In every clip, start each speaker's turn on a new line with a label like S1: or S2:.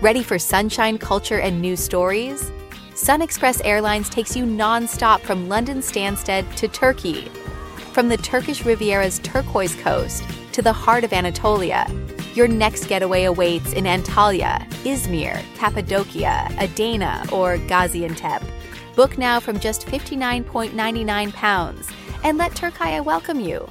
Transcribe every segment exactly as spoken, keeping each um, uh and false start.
S1: Ready for sunshine, culture, and news stories? SunExpress Airlines takes you non-stop from London Stansted to Turkey. From the Turkish Riviera's turquoise coast to the heart of Anatolia, your next getaway awaits in Antalya, Izmir, Cappadocia, Adana, or Gaziantep. Book now from just fifty-nine ninety-nine pounds and let Turkaya welcome you.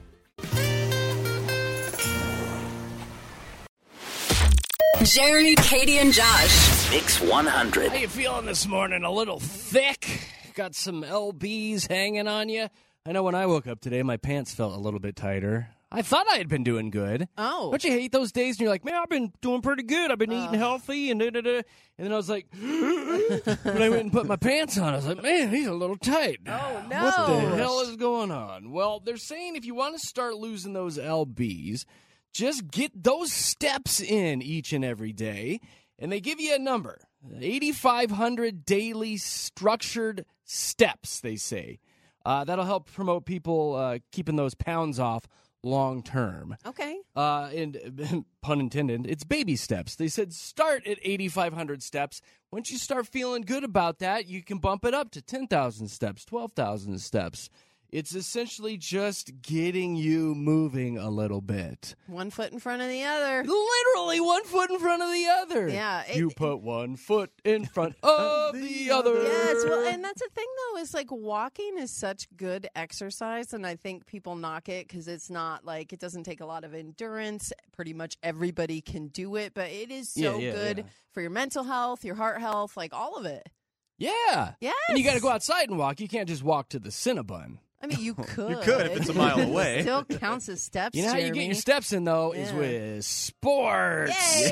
S2: Jeremy, Katie, and Josh.
S3: Mix one hundred.
S4: How you feeling this morning? A little thick? Got some L Bs hanging on you? I know when I woke up today, my pants felt a little bit tighter. I thought I had been doing good.
S5: Oh.
S4: Don't you hate those days and you're like, man, I've been doing pretty good. I've been uh. eating healthy and da-da-da. And then I was like, when I went and put my pants on, I was like, man, he's a little tight.
S5: Oh, no.
S4: What the hell is going on? Well, they're saying if you want to start losing those L Bs, just get those steps in each and every day, and they give you a number, eighty-five hundred daily structured steps, they say. Uh, that'll help promote people uh, keeping those pounds off long term.
S5: Okay.
S4: Uh, and pun intended, it's baby steps. They said start at eighty-five hundred steps. Once you start feeling good about that, you can bump it up to ten thousand steps, twelve thousand steps. It's essentially just getting you moving a little bit.
S5: One foot in front of the other.
S4: Literally one foot in front of the other.
S5: Yeah. It,
S4: you put one foot in front of the other.
S5: Yes. Well, and that's the thing, though, is like walking is such good exercise. And I think people knock it because it's not like it doesn't take a lot of endurance. Pretty much everybody can do it. But it is so
S4: yeah, yeah,
S5: good
S4: yeah.
S5: for your mental health, your heart health, like all of it.
S4: Yeah.
S5: Yes.
S4: And you got to go outside and walk. You can't just walk to the Cinnabon.
S5: I mean, you could.
S6: You could if it's a mile away.
S5: Still counts as steps,
S4: You know how you
S5: Jeremy.
S4: get your steps in, though,
S5: Yeah.
S4: is with sports.
S5: Yay!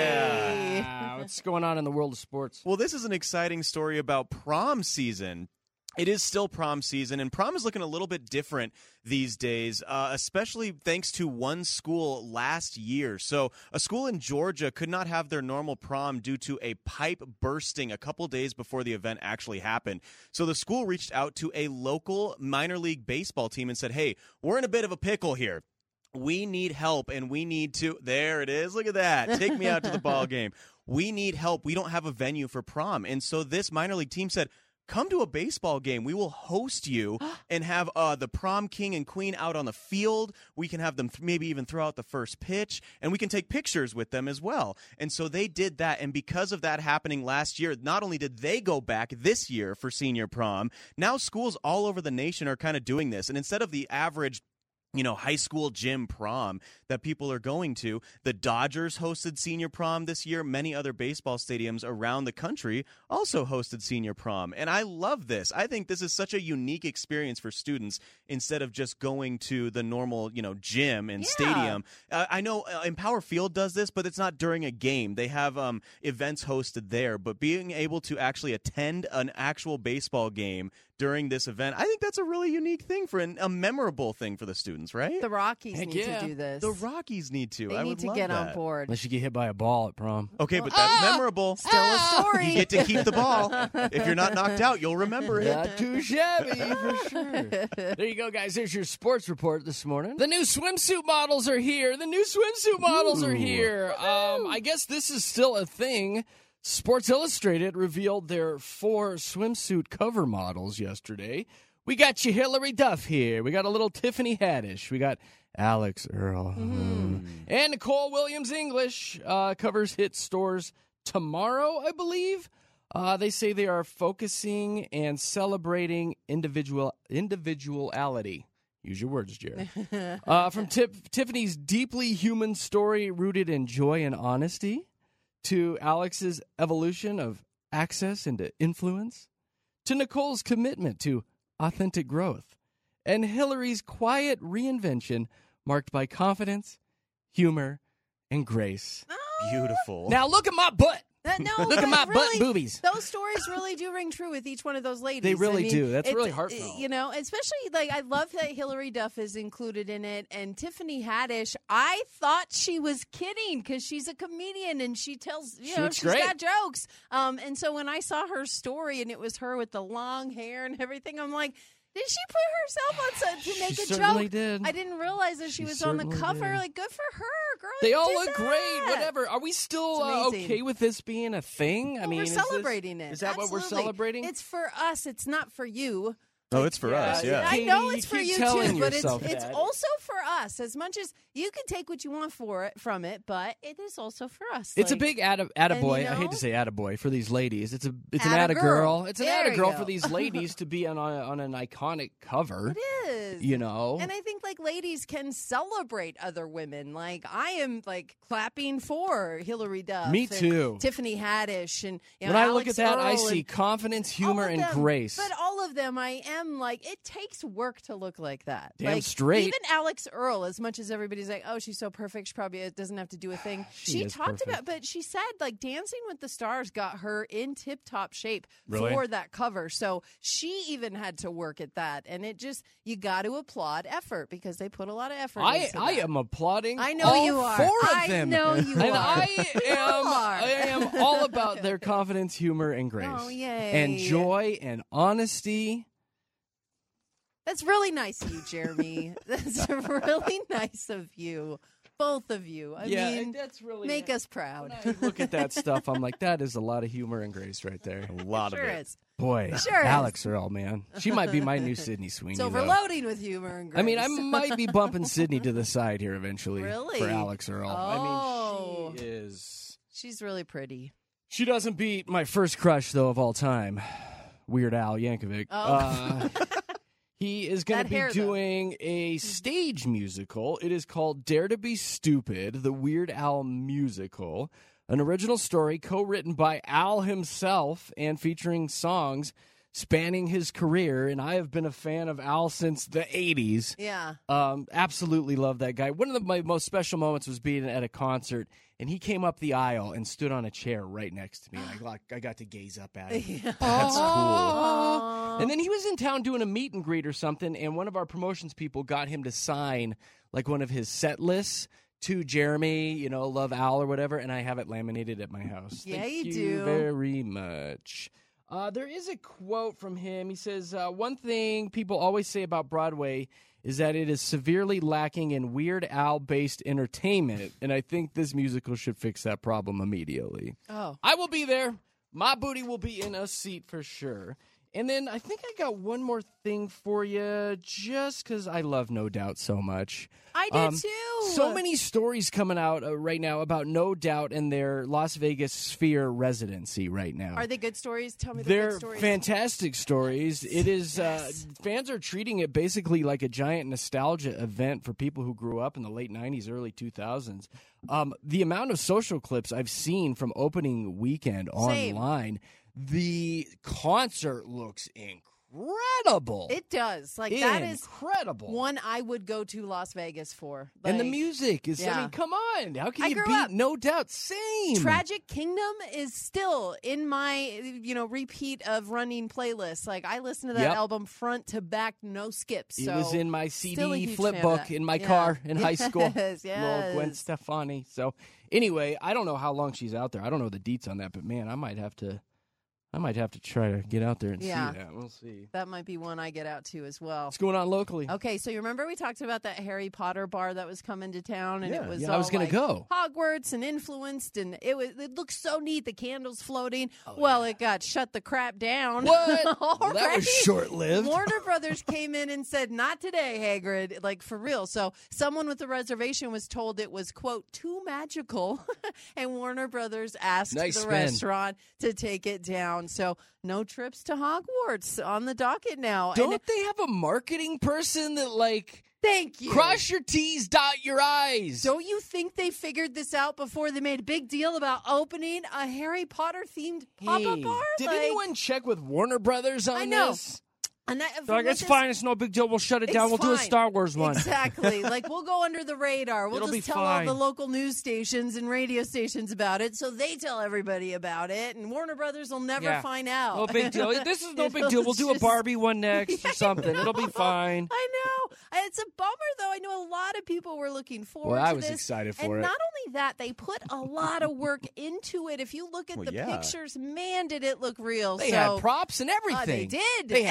S4: Yeah. What's going on in the world of sports?
S6: Well, this is an exciting story about prom season. It is still prom season, and prom is looking a little bit different these days, uh, especially thanks to one school last year. So a school in Georgia could not have their normal prom due to a pipe bursting a couple days before the event actually happened. So the school reached out to a local minor league baseball team and said, hey, we're in a bit of a pickle here. We need help, and we need to – there it is. Look at that. Take me out to the ball game. We need help. We don't have a venue for prom. And so this minor league team said – come to a baseball game. We will host you and have uh, the prom king and queen out on the field. We can have them th- maybe even throw out the first pitch, and we can take pictures with them as well. And so they did that, and because of that happening last year, not only did they go back this year for senior prom, now schools all over the nation are kind of doing this. And instead of the average you know, high school gym prom that people are going to. The Dodgers hosted senior prom this year. Many other baseball stadiums around the country also hosted senior prom. And I love this. I think this is such a unique experience for students instead of just going to the normal, you know, gym and
S5: Yeah.
S6: stadium. Uh, I know uh, Empower Field does this, but it's not during a game. They have um, events hosted there. But being able to actually attend an actual baseball game during this event, I think that's a really unique thing for an, a memorable thing for the students, right?
S5: The Rockies
S4: Heck
S5: need
S4: yeah.
S5: to do this.
S6: The Rockies need to.
S5: They
S6: I
S5: need
S6: would
S5: to
S6: love
S5: get
S6: that.
S5: on board.
S4: Unless you get hit by a ball at prom.
S6: Okay, but that's
S5: Ah!
S6: memorable.
S5: Still a story.
S6: You get to keep the ball. If you're not knocked out, you'll remember it.
S4: Not too shabby, for sure. There you go, guys. There's your sports report this morning. The new swimsuit models are here. The new swimsuit models are here. Um, I guess this is still a thing. Sports Illustrated revealed their four swimsuit cover models yesterday. We got you Hillary Duff here. We got a little Tiffany Haddish. We got Alex Earl. Mm-hmm. And Nicole Williams English uh, covers hit stores tomorrow, I believe. Uh, they say they are focusing and celebrating individual individuality. Use your words, Jerry. uh, from Tip, Tiffany's deeply human story rooted in joy and honesty to Alex's evolution of access into influence to Nicole's commitment to authentic growth and Hillary's quiet reinvention marked by confidence, humor, and grace.
S6: Beautiful.
S4: Now look at my butt.
S5: That, no,
S4: Look at
S5: but
S4: my
S5: really,
S4: butt boobies.
S5: Those stories really do ring true with each one of those ladies.
S4: They really
S5: I mean,
S4: do. That's
S5: it's-
S4: really heartfelt.
S5: You know, especially, like, I love that Hillary Duff is included in it. And Tiffany Haddish, I thought she was kidding because she's a comedian and she tells, you
S4: She
S5: know,
S4: looks
S5: she's
S4: great.
S5: got jokes. Um, and so when I saw her story and it was her with the long hair and everything, I'm like, Did she put herself on some, to make
S4: She
S5: a
S4: certainly
S5: joke?
S4: did.
S5: I didn't realize that she,
S4: She
S5: was on the
S4: certainly
S5: cover.
S4: did.
S5: Like, good for her, girl.
S4: They
S5: you
S4: all
S5: did
S4: look
S5: that.
S4: great. Whatever. Are we still
S5: It's
S4: uh,
S5: amazing.
S4: okay with this being a thing? I
S5: Well,
S4: mean,
S5: we're
S4: is this-
S5: celebrating it.
S4: Is that what we're
S5: Absolutely.
S4: celebrating?
S5: It's for us. It's not for you.
S6: Oh, it's for us, yeah.
S5: I
S4: Katie,
S5: know
S4: you
S5: it's for
S4: keep
S5: you
S4: telling
S5: too, but it's
S4: yourself
S5: it's
S4: that.
S5: also for us. As much as you can take what you want for it from it, but it is also for us.
S4: It's a
S5: Like,
S4: big atta, attaboy.
S5: you
S4: I hate
S5: know?
S4: to say attaboy for these ladies. It's a it's an
S5: Atta
S4: attagirl.
S5: girl.
S4: It's an
S5: There you
S4: attagirl
S5: go.
S4: for these ladies to be on a, on an iconic cover.
S5: It is.
S4: You know,
S5: And I think like ladies can celebrate other women. Like I am like clapping for Hillary Duff.
S4: Me
S5: and
S4: too.
S5: Tiffany Haddish and you know,
S4: when I
S5: Alex
S4: look at that, I
S5: Earl
S4: see
S5: and
S4: confidence, humor,
S5: all of
S4: and
S5: them.
S4: grace.
S5: But all of them, I am like, it takes work to look like that.
S4: Damn
S5: like,
S4: straight.
S5: Even Alex Earl, as much as everybody's like, oh, she's so perfect, she probably doesn't have to do a thing.
S4: She is
S5: talked
S4: perfect.
S5: about, but she said like Dancing with the Stars got her in tip top shape
S4: Really?
S5: for that cover. So she even had to work at that, and it just you got to applaud effort because they put a lot of effort.
S4: I
S5: into
S4: I
S5: that.
S4: am applauding.
S5: I know
S4: all
S5: you are.
S4: Four of
S5: I
S4: them.
S5: know you
S4: and
S5: are.
S4: I am
S5: are.
S4: I am all about their confidence, humor, and grace.
S5: Oh, yay.
S4: And joy and honesty.
S5: That's really nice of you, Jeremy. That's really nice of you. Both of you. I
S4: yeah,
S5: mean,
S4: that's really
S5: make us proud.
S4: When I look at that stuff, I'm like, that is a lot of humor and grace right there.
S6: A lot
S5: Sure
S6: of it.
S5: is.
S4: Boy,
S5: Sure is.
S4: Alex Earl, man, she might be my new Sydney Sweeney.
S5: It's
S4: though.
S5: overloading with humor and grace.
S4: I mean, I might be bumping Sydney to the side here eventually.
S5: Really?
S4: For Alex Earl.
S5: Oh.
S4: I mean, she is.
S5: She's really pretty.
S4: She doesn't beat my first crush though of all time, Weird Al Yankovic.
S5: Oh.
S4: Uh, he is going
S5: That
S4: to be
S5: hair, though.
S4: doing a stage musical. It is called Dare to Be Stupid, the Weird Al musical, an original story co-written by Al himself and featuring songs spanning his career. And I have been a fan of Al since the eighties.
S5: Yeah.
S4: Um, absolutely love that guy. One of the, my most special moments was being at a concert, and he came up the aisle and stood on a chair right next to me. And I got, I got to gaze up at him. That's cool. And then he was in town doing a meet and greet or something, and one of our promotions people got him to sign like one of his set lists to Jeremy, you know, Love Al or whatever, and I have it laminated at my house.
S5: Yeah,
S4: Thank
S5: you
S4: you
S5: do.
S4: very much. Uh, there is a quote from him. He says, uh, one thing people always say about Broadway is that it is severely lacking in Weird Al-based entertainment, and I think this musical should fix that problem immediately.
S5: Oh.
S4: I will be there. My booty will be in a seat for sure. And then I think I got one more thing for you, just because I love No Doubt so much.
S5: I do
S4: Um,
S5: too.
S4: So many stories coming out uh, right now about No Doubt and their Las Vegas Sphere residency right now.
S5: Are they good stories? Tell me the
S4: They're
S5: good stories.
S4: fantastic stories. It is uh,
S5: Yes.
S4: fans are treating it basically like a giant nostalgia event for people who grew up in the late nineties, early two thousands. Um, the amount of social clips I've seen from opening weekend
S5: Same.
S4: online, the concert looks incredible.
S5: It does. Like that is
S4: incredible.
S5: one I would go to Las Vegas for.
S4: and the
S5: Like,
S4: music is, I
S5: yeah.
S4: mean, come on. How can
S5: I
S4: you
S5: grew
S4: beat
S5: up-
S4: No Doubt? Same.
S5: Tragic Kingdom is still in my, you know, repeat of running playlist. Like I listen to that
S4: Yep.
S5: album front to back, no skips.
S4: It
S5: So
S4: was in my C
S5: still a
S4: D
S5: huge
S4: flip
S5: fan of
S4: book
S5: that.
S4: in my
S5: Yeah.
S4: car in high school.
S5: Yes,
S4: Little Gwen
S5: yes.
S4: Stefani. So anyway, I don't know how long she's out there. I don't know the deets on that, but man, I might have to I might have to try to get out there and
S5: Yeah.
S4: see that. We'll see.
S5: That might be one I get out to as well.
S4: What's going on locally?
S5: Okay, so you remember we talked about that Harry Potter bar that was coming to town, and
S4: Yeah,
S5: it was
S4: yeah, I
S5: all
S4: was gonna
S5: like
S4: go.
S5: Hogwarts and influenced, and it was it looked so neat. The candles floating.
S4: Oh,
S5: well, it got shut the crap down.
S4: What? Well, that was
S5: Already.
S4: short-lived.
S5: Warner Brothers came in and said, "Not today, Hagrid." Like for real. So someone with a reservation was told it was quote too magical, and Warner Brothers asked
S4: Nice
S5: the
S4: spin.
S5: restaurant to take it down. So no trips to Hogwarts on the docket now.
S4: Don't
S5: And
S4: they have a marketing person that like
S5: thank you.
S4: cross your T's, dot your I's?
S5: Don't you think they figured this out before they made a big deal about opening a Harry Potter themed pop up
S4: Hey,
S5: bar?
S4: did
S5: Like-
S4: anyone check with Warner Brothers on
S5: I know.
S4: this?
S5: And that,
S4: They're like,
S5: with
S4: it's
S5: this-
S4: fine. It's no big deal. We'll shut it
S5: It's
S4: down. We'll do a
S5: fine.
S4: Star Wars one.
S5: Exactly. Like we'll go under the radar. We'll
S4: It'll be
S5: just tell
S4: fine.
S5: all the local news stations and radio stations about it, so they tell everybody about it, and Warner Brothers will never
S4: Yeah.
S5: find out.
S4: No big deal. This is no big
S5: It'll
S4: deal. We'll do a
S5: just-
S4: Barbie one next or something. It'll be fine.
S5: I know. It's a bummer, though. I know a lot of people were looking forward
S4: Well, I
S5: to
S4: was
S5: this.
S4: excited for
S5: and
S4: it.
S5: not only that, they put a lot of work into it. If you look at
S6: Well,
S5: the
S6: yeah.
S5: pictures, man, did it look real.
S4: They
S5: so,
S4: had props and
S5: uh,
S4: everything.
S5: they did.
S4: They had
S5: And
S4: band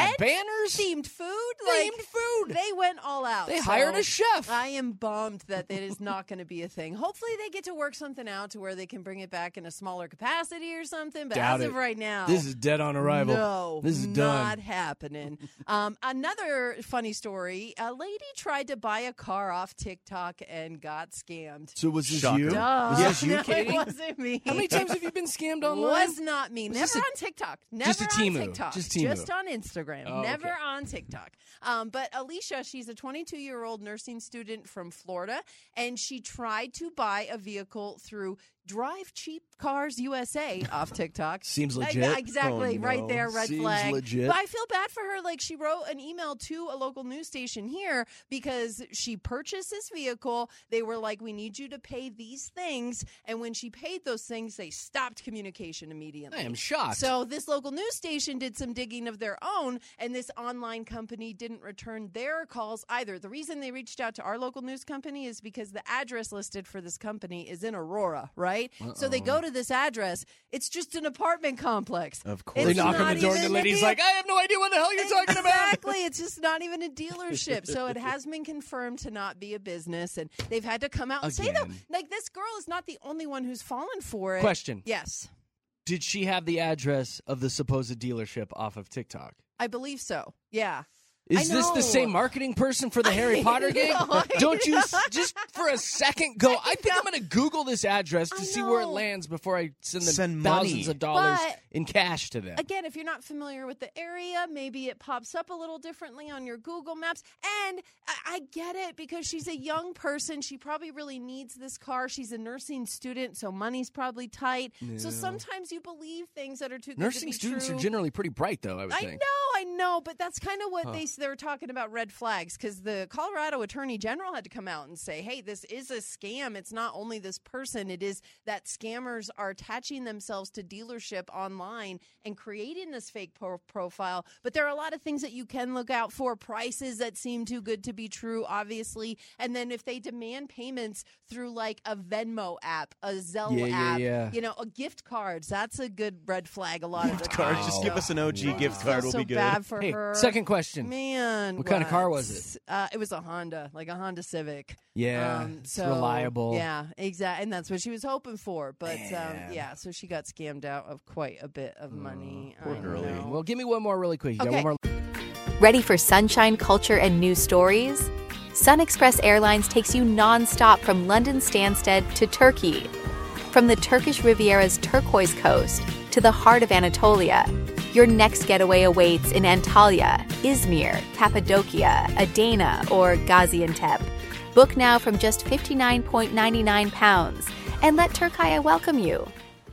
S4: banners,
S5: themed food,
S4: themed
S5: like,
S4: food.
S5: They went all out.
S4: They
S5: So
S4: hired a chef.
S5: I am bummed that it is not going to be a thing. Hopefully, they get to work something out to where they can bring it back in a smaller capacity or something. But
S4: Doubt
S5: as
S4: it.
S5: of right now,
S4: This is dead on arrival.
S5: No,
S4: this is
S5: not
S4: done.
S5: happening. um, another funny story: a lady tried to buy a car off TikTok and got scammed.
S4: So was this
S6: Shocker.
S4: you?
S5: Duh.
S4: Was this you,
S5: No,
S4: Katie?
S5: it wasn't me.
S4: How many times have you been scammed online?
S5: Was not me.
S4: Was
S5: Never
S4: this a-
S5: on TikTok. Never
S4: just a
S5: on
S4: Temu.
S5: TikTok.
S4: Just Temu.
S5: Just on Instagram.
S4: Oh,
S5: Never
S4: okay.
S5: on TikTok. Um, but Alicia, she's a twenty-two-year-old nursing student from Florida, and she tried to buy a vehicle through Drive Cheap Cars U S A off TikTok.
S4: Seems
S5: Uh,
S4: legit.
S5: yeah, exactly.
S6: Oh,
S5: Right
S6: no.
S5: there, red
S4: Seems
S5: flag.
S4: legit.
S5: But I feel bad for her. Like, she wrote an email to a local news station here because she purchased this vehicle. They were like, we need you to pay these things. And when she paid those things, they stopped communication immediately.
S4: I am shocked.
S5: So this local news station did some digging of their own, and this online company didn't return their calls either. The reason they reached out to our local news company is because the address listed for this company is in Aurora, right?
S4: Uh-oh.
S5: So they go to this address. It's just an apartment complex.
S6: Of course.
S4: They
S5: It's
S4: knock on
S5: not
S4: the door, and the
S5: even
S4: lady's
S5: a-
S4: like, I have no idea what the hell you're talking about.
S5: Exactly. It's just not even a dealership. So it has been confirmed to not be a business, and they've had to come out and say, though,
S4: Again.
S5: like, this girl is not the only one who's fallen for it.
S4: Question.
S5: Yes,
S4: Did she have the address of the supposed dealership off of TikTok?
S5: I believe so. Yeah.
S4: Is
S5: I
S4: this the
S5: know.
S4: same marketing person for the Harry
S5: I
S4: Potter game?
S5: know, I
S4: Don't you s-
S5: know.
S4: just for a second go, I think I'm going to Google this address to
S5: I
S4: see where it
S5: know.
S4: lands before I send them
S6: Send
S4: thousands
S6: money.
S4: of dollars
S5: But-
S4: in cash to them.
S5: Again, if you're not familiar with the area, maybe it pops up a little differently on your Google Maps. And I, I get it because she's a young person. She probably really needs this car. She's a nursing student, so money's probably tight. So
S4: Yeah.
S5: sometimes you believe things that are too good
S4: Nursing
S5: to be
S4: students
S5: true.
S4: are generally pretty bright, though, I would
S5: I
S4: think.
S5: know, I know, but that's kind of what
S4: Huh.
S5: they they were talking about red flags because the Colorado Attorney General had to come out and say, "Hey, this is a scam. It's not only this person; it is that scammers are attaching themselves to dealership online and creating this fake pro- profile." But there are a lot of things that you can look out for: prices that seem too good to be true, obviously, and then if they demand payments through like a Venmo app, a Zelle
S4: Yeah, yeah,
S5: app,
S4: yeah.
S5: you know, a gift cards. That's a good red flag. A lot of the
S6: Gift cards.
S5: time.
S6: Just give us an O G
S5: I
S6: gift
S5: just feel
S6: card. We'll
S5: so
S6: be good.
S5: bad for
S4: Hey,
S5: her.
S4: second question.
S5: Man,
S4: What kind of car was it?
S5: Uh, it was a Honda, like a Honda Civic.
S4: Yeah,
S5: um,
S4: it's
S5: so,
S4: reliable.
S5: Yeah, exactly, and that's what she was hoping for. But um,
S4: Man.
S5: yeah, so she got scammed out of quite a bit of money.
S6: poor
S5: I
S6: girlie.
S5: know.
S4: Well, give me one more really quick. You got
S5: Okay.
S4: one more?
S1: Ready for sunshine, culture, and news stories? Sun Express Airlines takes you nonstop from London Stansted to Turkey. From the Turkish Riviera's turquoise coast to the heart of Anatolia, your next getaway awaits in Antalya, Izmir, Cappadocia, Adana, or Gaziantep. Book now from just fifty-nine ninety-nine pounds and let Turkaya welcome you.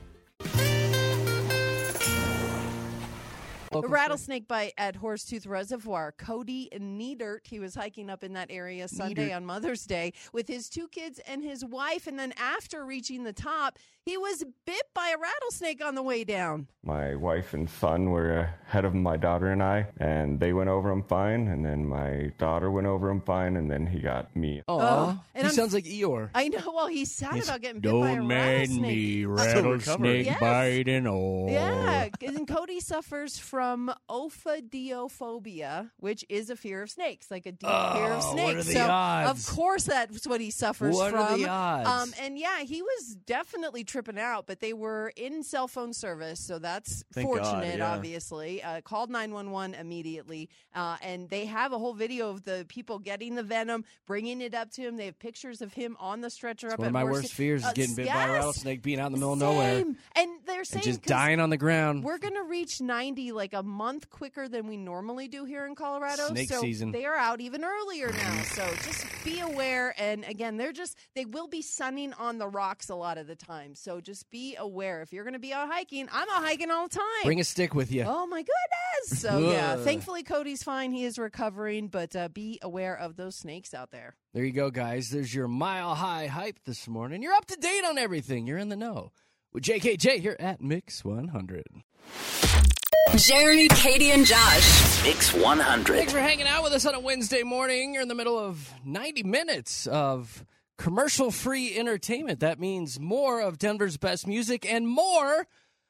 S5: The rattlesnake bite at Horsetooth Reservoir. Cody Niedert, he was hiking up in that area Sunday on Mother's Day with his two kids and his wife. And then after reaching the top, he was bit by a rattlesnake on the way down.
S3: My wife and son were ahead of my daughter and I, and they went over him fine, and then my daughter went over him fine, and then he got me.
S4: Oh,
S5: Oh, and
S4: he
S5: I'm-
S4: sounds like Eeyore.
S5: I know. Well, he's sad
S4: He's,
S5: about getting bit by a rattlesnake.
S4: rattlesnake
S5: Yes.
S4: biting. Oh,
S5: Yeah, and Cody suffers from ophidiophobia, which is a fear of snakes, like a deep fear of
S4: Oh,
S5: snakes.
S4: what are the
S5: so,
S4: odds?
S5: of course, that's what he suffers
S4: What
S5: from.
S4: are the odds?
S5: Um, and yeah, he was definitely tripping out, but they were in cell phone service, so that's
S6: Thank God,
S5: fortunate.
S6: yeah.
S5: Obviously, uh, called nine one one immediately, uh, and they have a whole video of the people getting the venom, bringing it up to him. They have pictures of him on the stretcher up
S4: one
S5: at
S4: of my
S5: Horse-
S4: worst fears is
S5: uh,
S4: getting bit by a
S5: yes.
S4: rattlesnake, being out in the middle of nowhere,
S5: Same. And they're saying
S4: and just
S5: 'cause
S4: dying on the ground.
S5: we're going to reach ninety like a month quicker than we normally do here in Colorado.
S4: Snake
S5: so
S4: season.
S5: they are out even earlier now. So just be aware. And again, they're just, they will be sunning on the rocks a lot of the time. So just be aware. If you're going to be out hiking, I'm out hiking all the time.
S4: Bring a stick with you.
S5: Oh my goodness. So yeah,
S4: Ugh.
S5: thankfully Cody's fine. He is recovering, but uh, be aware of those snakes out there.
S4: There you go, guys. There's your mile high hype this morning. You're up to date on everything. You're in the know with J K J here at Mix one hundred.
S2: Jeremy, Katie, and Josh.
S7: Mix one hundred.
S4: Thanks for hanging out with us on a Wednesday morning. You're in the middle of ninety minutes of commercial-free entertainment. That means more of Denver's best music and more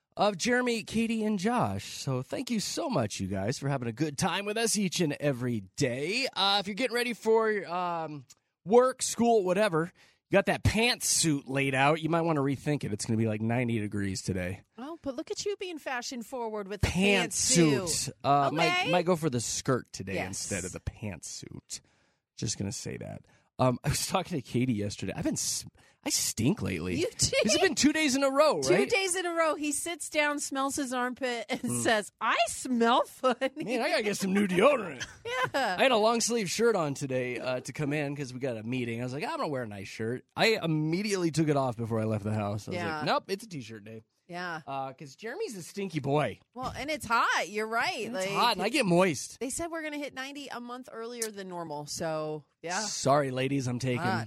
S4: of Jeremy, Katie, and Josh. So thank you so much, you guys, for having a good time with us each and every day. Uh, if you're getting ready for um, work, school, whatever, you got that pantsuit laid out, you might want to rethink it. It's going to be like ninety degrees today.
S5: Oh, but look at you being fashion forward with the
S4: Pantsuit.
S5: pantsuit.
S4: Uh,
S5: Okay.
S4: might, might go for the skirt today
S5: Yes.
S4: instead of the pantsuit. Just going to say that. Um, I was talking to Katie yesterday. I've been... s- I stink lately.
S5: You do?
S4: Has it been two days in a row,
S5: Two
S4: right?
S5: days in a row, he sits down, smells his armpit, and says, I smell funny.
S4: Man, I got to get some new deodorant.
S5: yeah.
S4: I had a long sleeve shirt on today uh, to come in because we got a meeting. I was like, I'm going to wear a nice shirt. I immediately took it off before I left the house. I was
S5: Yeah.
S4: like, nope, it's a t-shirt day.
S5: Yeah.
S4: Because Jeremy's a stinky boy.
S5: Well, and it's hot. You're right.
S4: It's
S5: like,
S4: hot, and I get moist.
S5: They said we're going to hit ninety a month earlier than normal. So, yeah.
S4: Sorry, ladies, I'm taking.
S5: Hot.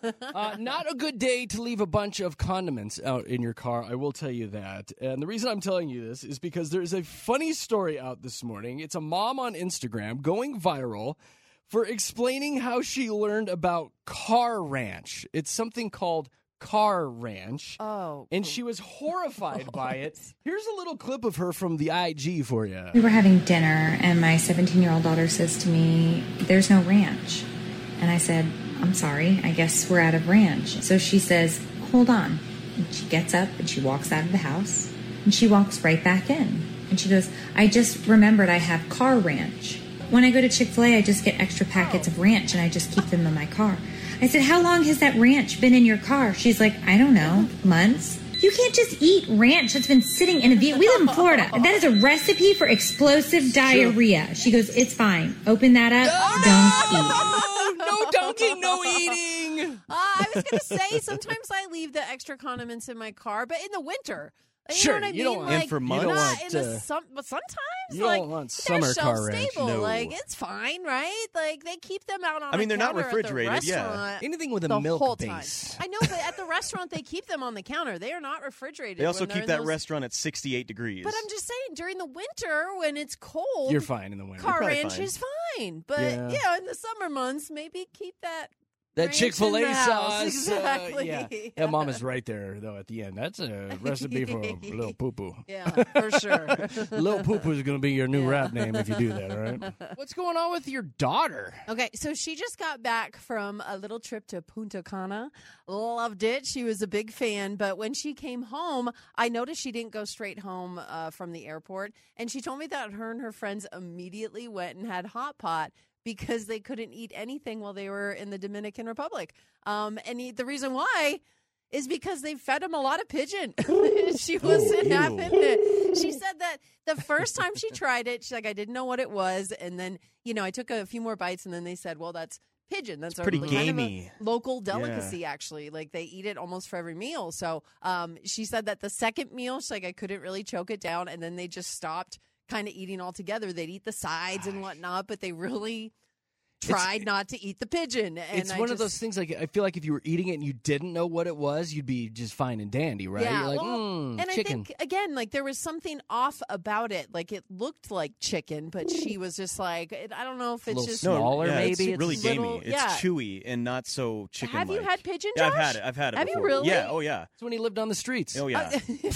S4: uh, not a good day to leave a bunch of condiments out in your car. I will tell you that. And the reason I'm telling you this is because there's a funny story out this morning. It's a mom on Instagram going viral for explaining how she learned about Car Ranch. It's something called Car Ranch.
S5: Oh.
S4: And she was horrified by it. Here's a little clip of her from the I G for you.
S7: We were having dinner, and my seventeen-year-old daughter says to me, there's no ranch. And I said, I'm sorry, I guess we're out of ranch. So she says, hold on. And she gets up, and she walks out of the house, and she walks right back in. And she goes, I just remembered I have Car Ranch. When I go to Chick-fil-A, I just get extra packets of ranch, and I just keep them in my car. I said, how long has that ranch been in your car? She's like, I don't know, months. You can't just eat ranch that's been sitting in a vehicle. We live in Florida. That is a recipe for explosive diarrhea. She goes, it's fine. Open that up. Don't eat.
S4: No, no dunking, no eating.
S5: Uh, I was going to say, sometimes I leave the extra condiments in my car, but in the winter. You
S4: Sure,
S5: know what I
S4: you
S5: mean?
S4: don't want-
S5: like,
S6: And for
S4: you
S6: months?
S4: don't
S5: not
S4: want,
S5: in the
S4: uh,
S5: sum- but sometimes
S4: you don't
S5: like
S4: want
S5: they're
S4: summer Car Ranch.
S5: shelf-stable.
S6: No.
S5: Like it's fine, right? Like they keep them out on.
S6: I mean,
S5: the
S6: they're not
S5: counter at the
S6: refrigerated, yeah.
S5: restaurant
S4: Anything with a
S5: the
S4: milk
S5: whole
S4: base.
S5: Time. I know, but at the restaurant they keep them on the counter. They are not refrigerated.
S6: They also
S5: when they're
S6: keep
S5: in
S6: that
S5: those-
S6: restaurant at sixty-eight degrees.
S5: But I'm just saying, during the winter when it's cold,
S4: You're fine in the winter.
S5: Car
S6: probably
S5: Ranch
S6: fine.
S5: is fine. But
S4: Yeah.
S5: yeah, in the summer months, maybe keep that.
S4: That
S5: ranch
S4: Chick-fil-A
S5: in the house.
S4: sauce.
S5: Exactly.
S4: Uh, yeah. That mom is right there, though, at the end. That's a recipe for a little poo-poo.
S5: Yeah, for sure.
S4: Little poo-poo is going to be your new rap name if you do that, all right? What's going on with your daughter?
S5: Okay, so she just got back from a little trip to Punta Cana. Loved it. She was a big fan. But when she came home, I noticed she didn't go straight home uh, from the airport. And she told me that her and her friends immediately went and had hot pot because they couldn't eat anything while they were in the Dominican Republic. Um, and he, the reason why is because they fed him a lot of pigeon. She wasn't
S6: ew.
S5: having it. She said that the first time she tried it, she's like, I didn't know what it was. And then, you know, I took a few more bites and then they said, well, that's pigeon. That's
S6: It's pretty
S5: our, kind of a
S6: gamey.
S5: local delicacy, actually. Like they eat it almost for every meal. So um, she said that the second meal, she's like, I couldn't really choke it down. And then they just stopped kind of eating altogether. They'd eat the sides and whatnot, but they really tried not to eat the pigeon. And
S4: It's
S5: I
S4: one
S5: just,
S4: of those things, like, I feel like if you were eating it and you didn't know what it was, you'd be just fine and dandy, right?
S5: Yeah,
S4: You're like,
S5: well,
S4: mm,
S5: and
S4: chicken.
S5: I think again, like there was something off about it. Like it looked like chicken, but she was just like, it, I don't know if
S4: a
S5: it's
S4: little
S5: just.
S4: smaller,
S6: yeah,
S4: maybe.
S6: It's,
S4: It's
S6: really
S5: little-
S6: gamey. It's
S5: yeah.
S6: chewy and not so chicken.
S5: Have you had pigeon,
S6: Yeah, I've
S5: Josh?
S6: had it. I've had it
S5: Have you
S6: before.
S5: really?
S6: Yeah. Oh yeah.
S4: It's when he lived on the streets.
S6: Oh yeah.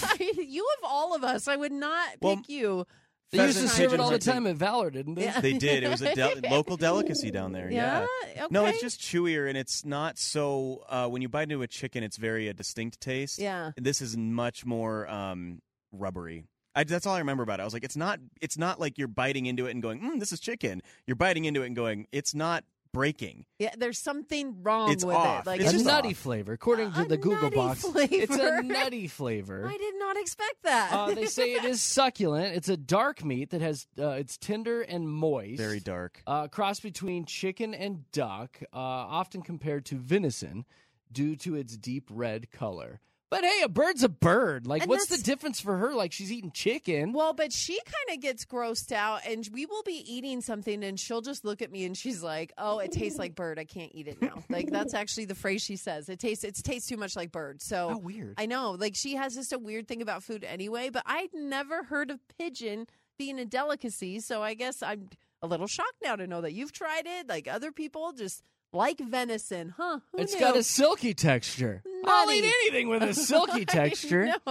S5: You of all of us, I would not
S6: Well,
S5: pick you.
S4: They used to
S6: Pheasant,
S4: serve it
S6: pigeons,
S4: all the
S6: I think-
S4: time at Valor, didn't they?
S5: Yeah.
S6: They did. It was a del- local delicacy down there. Yeah.
S5: Yeah?
S6: No,
S5: Okay.
S6: it's just chewier, and it's not so. Uh, when you bite into a chicken, it's very a distinct taste.
S5: Yeah.
S6: This is much more um, rubbery. I, that's all I remember about it. I was like, it's not. It's not like you're biting into it and going, mm, "This is chicken." You're biting into it and going, "It's not breaking."
S5: Yeah, there's something wrong
S6: It's
S5: with
S6: off.
S5: it. Like
S6: It's
S4: a
S6: just
S4: nutty
S6: off.
S4: flavor, according to
S5: A
S4: the Google
S5: nutty
S4: box. It's a
S5: flavor?
S4: nutty flavor.
S5: I did not expect that.
S4: Uh, they say it is succulent. It's a dark meat that has uh, it's tender and moist.
S6: Very dark.
S4: Uh, cross between chicken and duck, uh, often compared to venison, due to its deep red color. But hey, a bird's a bird. Like,
S5: And
S4: what's the
S5: that's-
S4: difference for her? Like, she's eating chicken.
S5: Well, but she kind of gets grossed out, and we will be eating something, and she'll just look at me, and she's like, "Oh, it tastes like bird. I can't eat it now." Like that's actually the phrase she says. It tastes it tastes too much like bird. So
S4: How weird.
S5: I know. Like she has just a weird thing about food anyway. But I'd never heard of pigeon being a delicacy, so I guess I'm a little shocked now to know that you've tried it. Like other people just like venison, huh? Who
S4: It's
S5: knew?
S4: got a silky texture. I'll eat
S5: Nutty.
S4: anything with a silky texture.
S5: No.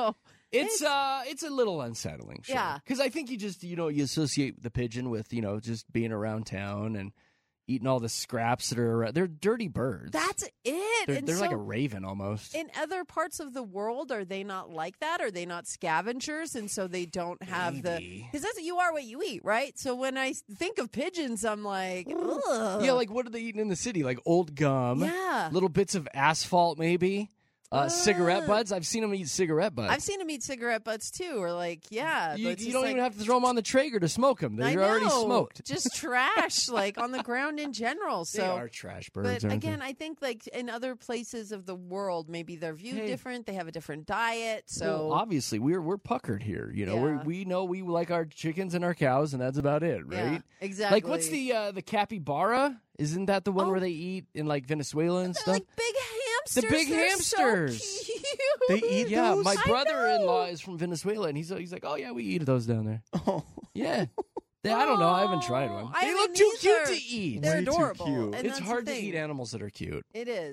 S4: It's uh, it's a little unsettling, sure.
S5: Yeah.
S4: Because I think you just, you know, you associate the pigeon with, you know, just being around town and eating all the scraps that are around. They're dirty birds.
S5: That's it.
S4: They're,
S5: and
S4: they're
S5: so
S4: like a raven almost.
S5: in other parts of the world, are they not like that? Are they not scavengers? And so they don't have
S4: Maybe.
S5: the... Because that's you are what you eat, right? So when I think of pigeons, I'm like, ugh.
S4: Yeah, like what are they eating in the city? Like old gum,
S5: Yeah.
S4: little bits of asphalt, maybe. Uh, cigarette
S5: Ugh.
S4: butts. I've seen them eat cigarette butts.
S5: I've seen them eat cigarette butts too, or like, yeah.
S4: you,
S5: but it's
S4: you
S5: just
S4: don't
S5: like,
S4: even have to throw them on the Traeger to smoke them.
S5: I
S4: They're already
S5: know,
S4: smoked.
S5: Just trash, like on the ground in general. So
S4: they are trash birds.
S5: But
S4: aren't
S5: again,
S4: they?
S5: I think like in other places of the world, maybe they're viewed
S4: Hey.
S5: different. They have a different diet. So
S4: well, obviously we're we're puckered here. You know,
S5: Yeah.
S4: we're, we know we like our chickens and our cows, and that's about it, right?
S5: yeah, exactly.
S4: Like what's the uh, the capybara? Isn't that the one
S5: Oh.
S4: where they eat in like Venezuela and
S5: They're
S4: stuff?
S5: like big hamsters.
S4: The big
S5: They're
S4: hamsters.
S5: So cute.
S6: They eat
S4: Yeah,
S6: those?
S4: my
S5: I
S4: brother-in-law
S5: know.
S4: is from Venezuela, and he's he's like, oh yeah, we eat those down there.
S6: Oh.
S4: Yeah, They- I don't know. I haven't tried one.
S5: Oh, I
S4: They look
S5: haven't
S4: too cute
S5: either.
S4: to eat.
S5: They're
S6: Way too
S5: adorable.
S6: cute.
S5: and
S4: It's
S5: that's the
S4: hard to
S5: thing.
S4: eat animals that are cute.
S5: It is.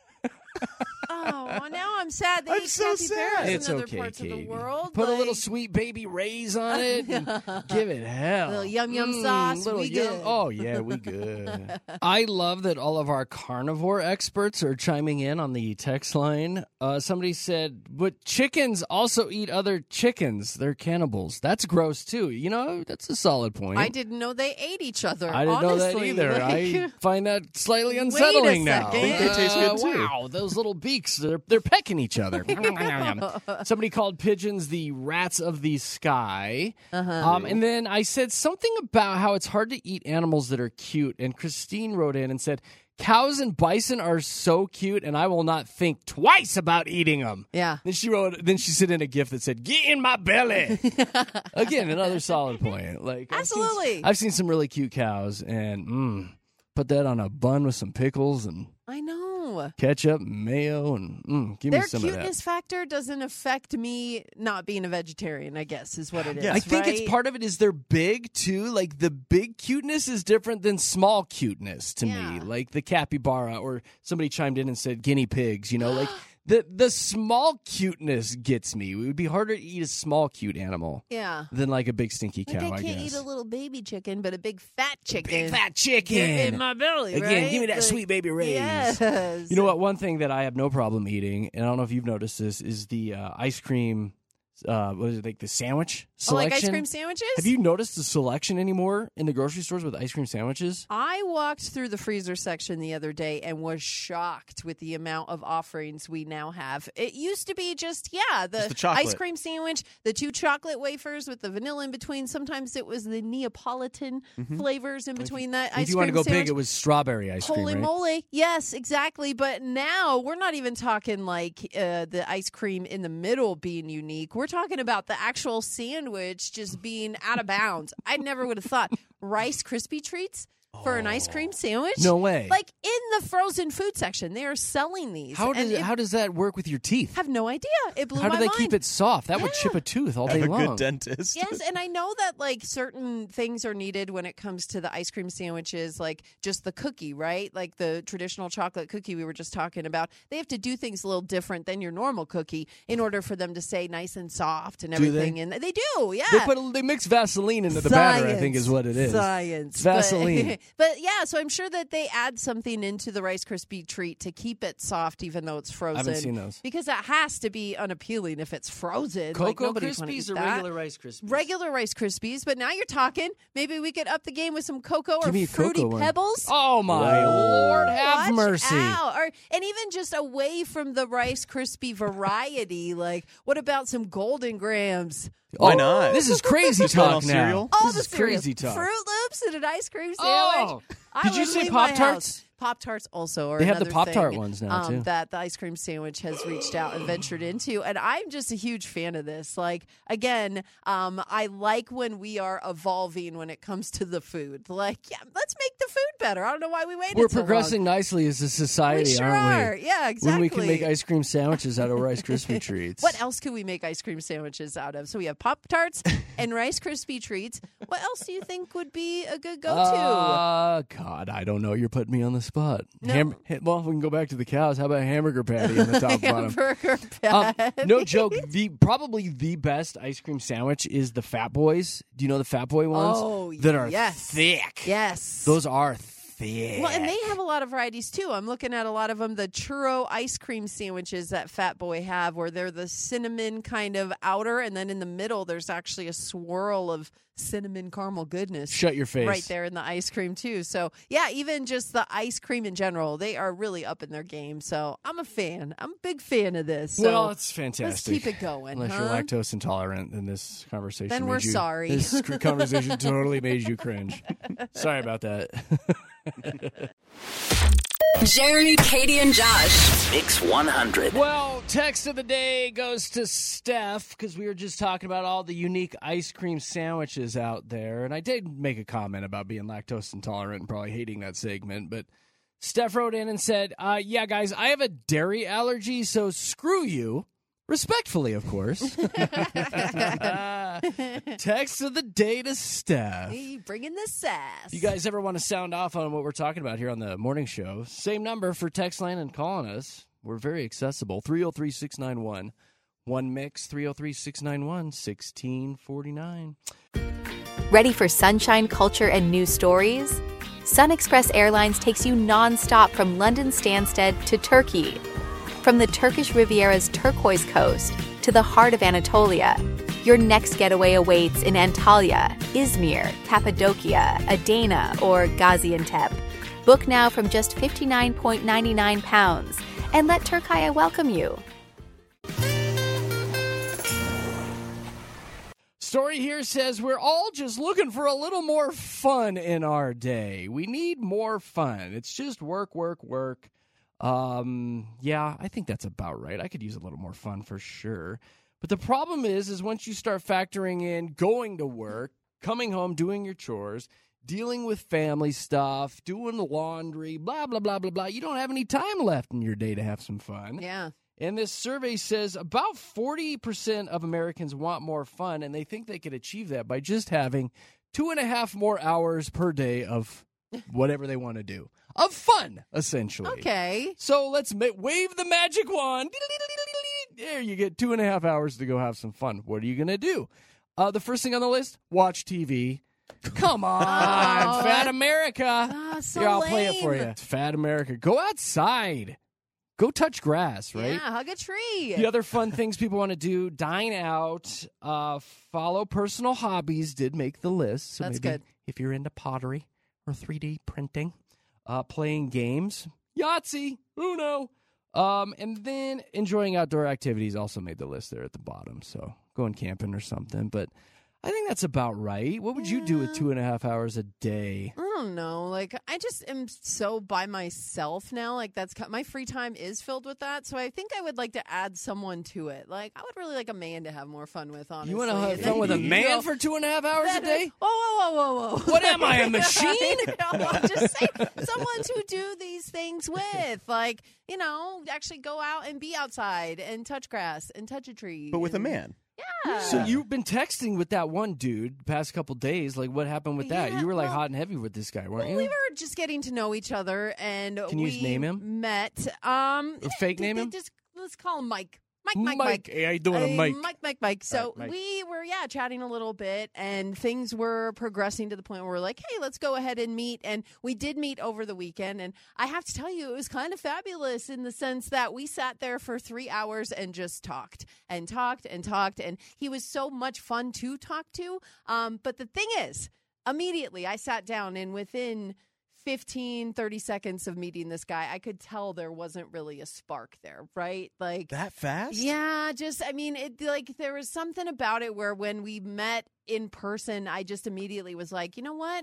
S5: Oh, well, now I'm sad. They
S6: I'm
S5: eat
S6: so
S5: capybaras
S6: sad.
S5: in
S4: It's
S5: other
S4: okay,
S5: parts
S4: Katie.
S5: of the world.
S4: Put a little
S5: like,
S4: sweet baby Ray's on it. And give it hell.
S5: Little yum yum
S4: Mm,
S5: sauce,
S4: little
S5: we
S4: yum-
S5: good.
S4: Oh yeah, we good. I love that all of our carnivore experts are chiming in on the text line. Uh, somebody said, "But chickens also eat other chickens. They're cannibals. That's gross too." You know, that's a solid point.
S5: I didn't know they ate each other.
S4: I didn't know that
S5: honestly.
S4: either.
S5: Like,
S4: I find that slightly
S5: Wait a
S4: unsettling now.
S5: second. I think they
S6: taste good, too.
S4: Wow, those little beaks, they're, they're pecking each other. Somebody called pigeons the rats of the sky.
S5: Uh-huh.
S4: Um, and then I said something about how it's hard to eat animals that are cute. And Christine wrote in and said, cows and bison are so cute, and I will not think twice about eating them.
S5: Yeah.
S4: Then she wrote. Then she sent in a gift that said, "Get in my belly." Again, another solid point. Like I've seen-
S5: Absolutely.
S4: I've seen some really cute cows, and mm, put that on a bun with some pickles and
S5: I know.
S4: ketchup, and mayo, and mm, give
S5: Their
S4: me some of that.
S5: cuteness factor doesn't affect me not being a vegetarian, I guess, is what it is.
S6: Yeah.
S4: I think
S5: right?
S4: it's part of it is they're big too. Like the big cuteness is different than small cuteness to
S5: Yeah.
S4: me. Like the capybara, or somebody chimed in and said guinea pigs. You know, like the the small cuteness gets me. It would be harder to eat a small cute animal
S5: Yeah.
S4: than like a big stinky
S5: Like
S4: cow.
S5: I
S4: I
S5: can't
S4: guess.
S5: eat a little baby chicken, but a big fat chicken.
S4: big fat chicken
S5: Get in my belly,
S4: Again,
S5: right?
S4: give me that
S5: Like,
S4: sweet baby Ray's.
S5: Yes.
S4: You know what? One thing that I have no problem eating, and I don't know if you've noticed this, is the uh, ice cream. Uh, what is it, like the sandwich
S5: Oh, like
S4: selection?
S5: ice cream sandwiches?
S4: Have you noticed the selection anymore in the grocery stores with ice cream sandwiches?
S5: I walked through the freezer section the other day and was shocked with the amount of offerings we now have. It used to be just, yeah, the,
S6: Just the chocolate.
S5: ice cream sandwich, the two chocolate wafers with the vanilla in between. Sometimes it was the Neapolitan flavors in between that
S4: If
S5: ice
S4: you want to
S5: cream
S4: go
S5: sandwich.
S4: big, it was strawberry ice
S5: Holy
S4: cream, right?
S5: moly. Yes, exactly. But now we're not even talking like uh, the ice cream in the middle being unique. We're talking about the actual sandwich just being out of bounds. I never would have thought Rice Krispie treats for an ice cream sandwich.
S4: No way.
S5: Like in the frozen food section, they are selling these.
S4: How
S5: and
S4: does
S5: it-
S4: how does that work with your teeth?
S5: have no idea. It blew
S4: How do
S5: my
S4: they
S5: mind.
S4: keep it soft? That would chip a tooth all
S6: Have
S4: day
S6: a
S4: long.
S6: good dentist.
S5: Yes, and I know that like certain things are needed when it comes to the ice cream sandwiches, like just the cookie, right? Like the traditional chocolate cookie we were just talking about. They have to do things a little different than your normal cookie in order for them to stay nice and soft and
S4: Do they?
S5: everything. And they do, yeah.
S4: They put a, they mix Vaseline into the batter, I think is what it is.
S5: Science.
S4: Vaseline.
S5: But, but yeah, so I'm sure that they add something into the Rice Krispie treat to keep it soft even though it's frozen.
S4: I haven't seen those.
S5: Because that has to be unappealing if it's frozen. like,
S4: Cocoa
S5: nobody's wanna
S4: Krispies
S5: eat
S4: or
S5: that.
S4: regular Rice Krispies?
S5: Regular Rice Krispies, but now you're talking. Maybe we could up the game with some cocoa
S4: Give
S5: or
S4: me a
S5: fruity
S4: cocoa one.
S5: pebbles.
S4: Oh my Lord, have
S5: Watch
S4: mercy!
S5: out. Or, and even just away from the Rice Krispie variety, like what about some Golden Grams?
S6: Why
S4: Oh,
S6: not?
S4: This is crazy
S6: Just going
S4: talk
S6: all
S5: Oh,
S4: now.
S6: cereal?
S5: All
S4: this
S5: the
S4: is crazy
S5: cereals.
S4: talk.
S5: Fruit Loops and an ice cream
S4: Oh.
S5: sandwich. I
S4: Did you
S5: would
S4: say
S5: leave my
S4: Pop-Tarts?
S5: house. Pop-Tarts also are
S4: They have the
S5: another
S4: Pop-Tart
S5: thing,
S4: ones now,
S5: um,
S4: too.
S5: that the ice cream sandwich has reached out and ventured into. And I'm just a huge fan of this. Like, again, um, I like when we are evolving when it comes to the food. Like, yeah, let's make the the food better. I don't know why we waited
S4: We're
S5: so
S4: progressing
S5: long.
S4: nicely as a society,
S5: We sure
S4: aren't
S5: are.
S4: we?
S5: Yeah, exactly.
S4: When we can make ice cream sandwiches out of Rice Krispie treats.
S5: What else could we make ice cream sandwiches out of? So we have Pop-Tarts and Rice Krispie treats. What else do you think would be a good go-to?
S4: Uh, God, I don't know. You're putting me on the spot.
S5: No.
S4: Ham- well, we can go back to the cows. How about a hamburger patty in the top bottom?
S5: Hamburger
S4: Um,
S5: patty.
S4: no joke. The probably the best ice cream sandwich is the Fat Boys. Do you know the Fat Boy ones?
S5: Oh,
S4: that are
S5: yes.
S4: thick.
S5: Yes.
S4: Those are thick.
S5: Well, and they have a lot of varieties too. I'm looking at a lot of them. The churro ice cream sandwiches that Fat Boy have, where they're the cinnamon kind of outer, and then in the middle there's actually a swirl of cinnamon caramel goodness.
S4: Shut your face.
S5: Right there in the ice cream too. So yeah, even just the ice cream in general, they are really up in their game. So I'm a fan. I'm a big fan of this. So
S4: well, it's fantastic.
S5: let's keep it going.
S4: Unless
S5: huh?
S4: you're lactose intolerant, then this conversation
S5: Then
S4: made
S5: we're
S4: you-
S5: sorry.
S4: This conversation totally made you cringe. Sorry about that.
S2: Jeremy, Katie, and Josh.
S8: Mix one hundred.
S4: Well, text of the day goes to Steph because we were just talking about all the unique ice cream sandwiches out there. And I did make a comment about being lactose intolerant and probably hating that segment. But Steph wrote in and said, uh, yeah, guys, I have a dairy allergy, so screw you. Respectfully, of course. Text of the day to Steph.
S5: Hey, bringing the sass.
S4: If you guys ever want to sound off on what we're talking about here on the morning show, same number for text line and calling us. We're very accessible. three oh three, six nine one, one mix, three oh three, six nine one, one six four nine.
S1: Ready for sunshine, culture, and news stories? SunExpress Airlines takes you nonstop from London Stansted to Turkey. From the Turkish Riviera's turquoise coast to the heart of Anatolia, your next getaway awaits in Antalya, Izmir, Cappadocia, Adana, or Gaziantep. Book now from just fifty-nine ninety-nine pounds and let Turkaya welcome you.
S4: Story here says we're all just looking for a little more fun in our day. We need more fun. It's just work, work, work. Um, yeah, I think that's about right. I could use a little more fun for sure. But the problem is, is once you start factoring in going to work, coming home, doing your chores, dealing with family stuff, doing the laundry, blah, blah, blah, blah, blah, you don't have any time left in your day to have some fun.
S5: Yeah.
S4: And this survey says about forty percent of Americans want more fun, and they think they could achieve that by just having two and a half more hours per day of whatever they want to do. Of fun, essentially.
S5: Okay.
S4: So let's ma- wave the magic wand. There, you get two and a half hours to go have some fun. What are you going to do? Uh, the first thing on the list, watch T V. Come on,
S5: Oh,
S4: Fat America.
S5: Oh, so
S4: Here, I'll play it for
S5: lame.
S4: you. Fat America. Go outside. Go touch grass, right?
S5: Yeah, hug a tree.
S4: The other fun things people want to do, dine out, uh, follow personal hobbies did make the list. So
S5: That's
S4: maybe
S5: good.
S4: if you're into pottery or three D printing, uh, playing games, Yahtzee, Uno, um, and then enjoying outdoor activities also made the list there at the bottom. So going camping or something. But I think that's about right. What would you do with
S5: Yeah.
S4: two and a half hours a day?
S5: I don't know. Like, I just am so by myself now. Like, that's my free time is filled with that. So I think I would like to add someone to it. Like, I would really like a man to have more fun with, honestly.
S4: You want to have
S5: And
S4: fun
S5: then,
S4: with a
S5: you
S4: man
S5: know,
S4: for two and a half hours a
S5: that-
S4: day?
S5: Whoa, whoa, whoa, whoa, whoa.
S4: What am I, a machine?
S5: no, I'm just saying, someone to do these things with. Like, you know, actually go out and be outside and touch grass and touch a tree.
S6: But with a
S5: and-
S6: man.
S5: Yeah.
S4: So you've been texting with that one dude the past couple days. Like, what happened with that?
S5: Yeah,
S4: you were like
S5: well-
S4: hot and heavy with this guy, weren't
S5: Well,
S4: you?
S5: we were just getting to know each other, and
S4: Can you
S5: we
S4: just name him?
S5: met. Um,
S4: Or fake
S5: d-
S4: name
S5: d-
S4: him?
S5: Just let's call him Mike. Mike, Mike, Mike.
S4: Hey, how you doing,
S5: Uh,
S4: Mike?
S5: Mike, Mike, Mike. So
S4: All right, Mike.
S5: we were, yeah, chatting a little bit, and things were progressing to the point where we're like, hey, let's go ahead and meet. And we did meet over the weekend, and I have to tell you, it was kind of fabulous in the sense that we sat there for three hours and just talked and talked and talked, and he was so much fun to talk to. Um, but the thing is, immediately I sat down, and within fifteen, thirty seconds of meeting this guy, I could tell there wasn't really a spark there, right? Like,
S6: That fast?
S5: yeah, just, I mean, it like there was something about it where when we met in person, I just immediately was like, you know what?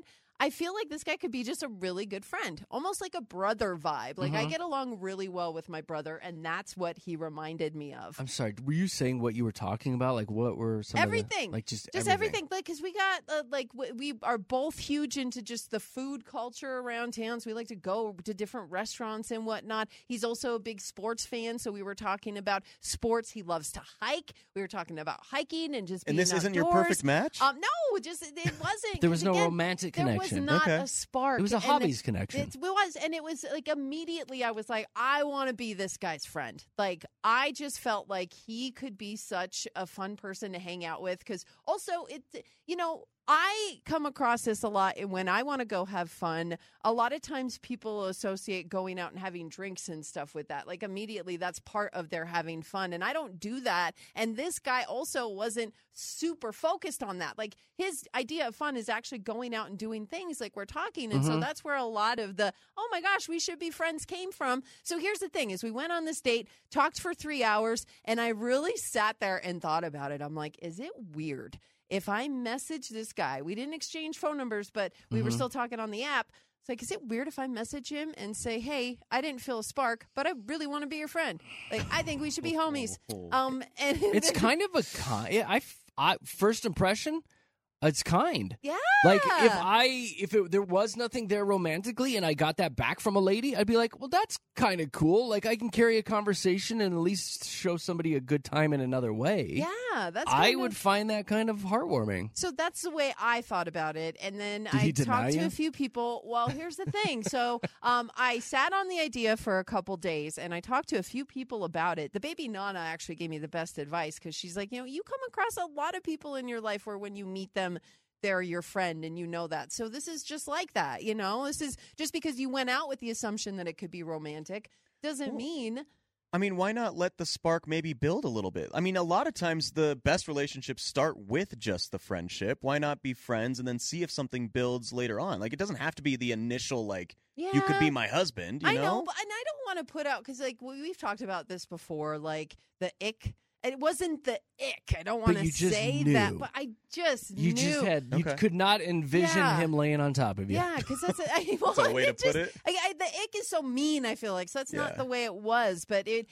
S5: I feel like this guy could be just a really good friend, almost like a brother vibe. Like, I
S4: Mhm.
S5: get along really well with my brother, and that's what he reminded me of.
S4: I'm sorry. Were you saying what you were talking about? Like, what were some
S5: Everything.
S4: Of the, like, just
S5: Just everything, like, because we got, uh, like, w- we are both huge into just the food culture around town. So we like to go to different restaurants and whatnot. He's also a big sports fan. So we were talking about sports. He loves to hike. We were talking about hiking and just being
S6: And this isn't your
S5: outdoors.
S6: perfect match?
S5: Um, no, just it wasn't.
S4: There was
S5: 'cause
S4: no
S5: again,
S4: romantic
S5: there
S4: connection.
S5: was not
S6: Okay.
S5: a spark.
S4: It was a
S5: And
S4: hobbies
S5: the-
S4: connection.
S5: It was, and it was like immediately I was like, I want to be this guy's friend. Like, I just felt like he could be such a fun person to hang out with. Because also, it, you know, I come across this a lot, and when I want to go have fun, a lot of times people associate going out and having drinks and stuff with that. Like, immediately, that's part of their having fun, and I don't do that. And this guy also wasn't super focused on that. Like, his idea of fun is actually going out and doing things like we're talking, and so that's where a lot of the oh my gosh, we should be friends came from. So here's the thing: is we went on this date, talked for three hours, and I really sat there and thought about it. I'm like, is it weird if I message this guy? We didn't exchange phone numbers, but we were still talking on the app. It's like, is it weird if I message him and say, hey, I didn't feel a spark, but I really want to be your friend. Like, I think we should be homies. Um, and
S4: It's kind of a kind. I, I first impression. It's kind.
S5: yeah.
S4: Like if I if it, there was nothing there romantically and I got that back from a lady, I'd be like, well, that's kind of cool. Like I can carry a conversation and at least show somebody a good time in another way.
S5: Yeah, that's
S4: I
S5: kind
S4: would
S5: of-
S4: find that kind of heartwarming.
S5: So that's the way I thought about it. And then
S4: Did
S5: I
S4: he deny
S5: talked to
S4: you?
S5: a few people. Well, here's the thing. So um, I sat on the idea for a couple days and I talked to a few people about it. The baby Nana actually gave me the best advice because she's like, you know, you come across a lot of people in your life where when you meet them, they're your friend and you know that. So this is just like that, you know? This is just because you went out with the assumption that it could be romantic doesn't mean
S6: I mean, why not let the spark maybe build a little bit? I mean, a lot of times the best relationships start with just the friendship. Why not be friends and then see if something builds later on? Like, it doesn't have to be the initial, like,
S5: yeah.
S6: you could be my husband, you
S5: I
S6: know?
S5: know, but and I don't want to put out because like we- we've talked about this before, like the ick. It wasn't the ick. I don't want to
S4: you just
S5: say
S4: knew.
S5: that, but I just
S4: You
S5: knew.
S4: just had you
S6: Okay.
S4: could not envision
S5: Yeah.
S4: him laying on top of you.
S5: Yeah, because that's a, I, well,
S6: That's a way to
S5: just,
S6: put it.
S5: I, I, the ick is so mean. I feel like so that's
S6: Yeah.
S5: not the way it was, but it.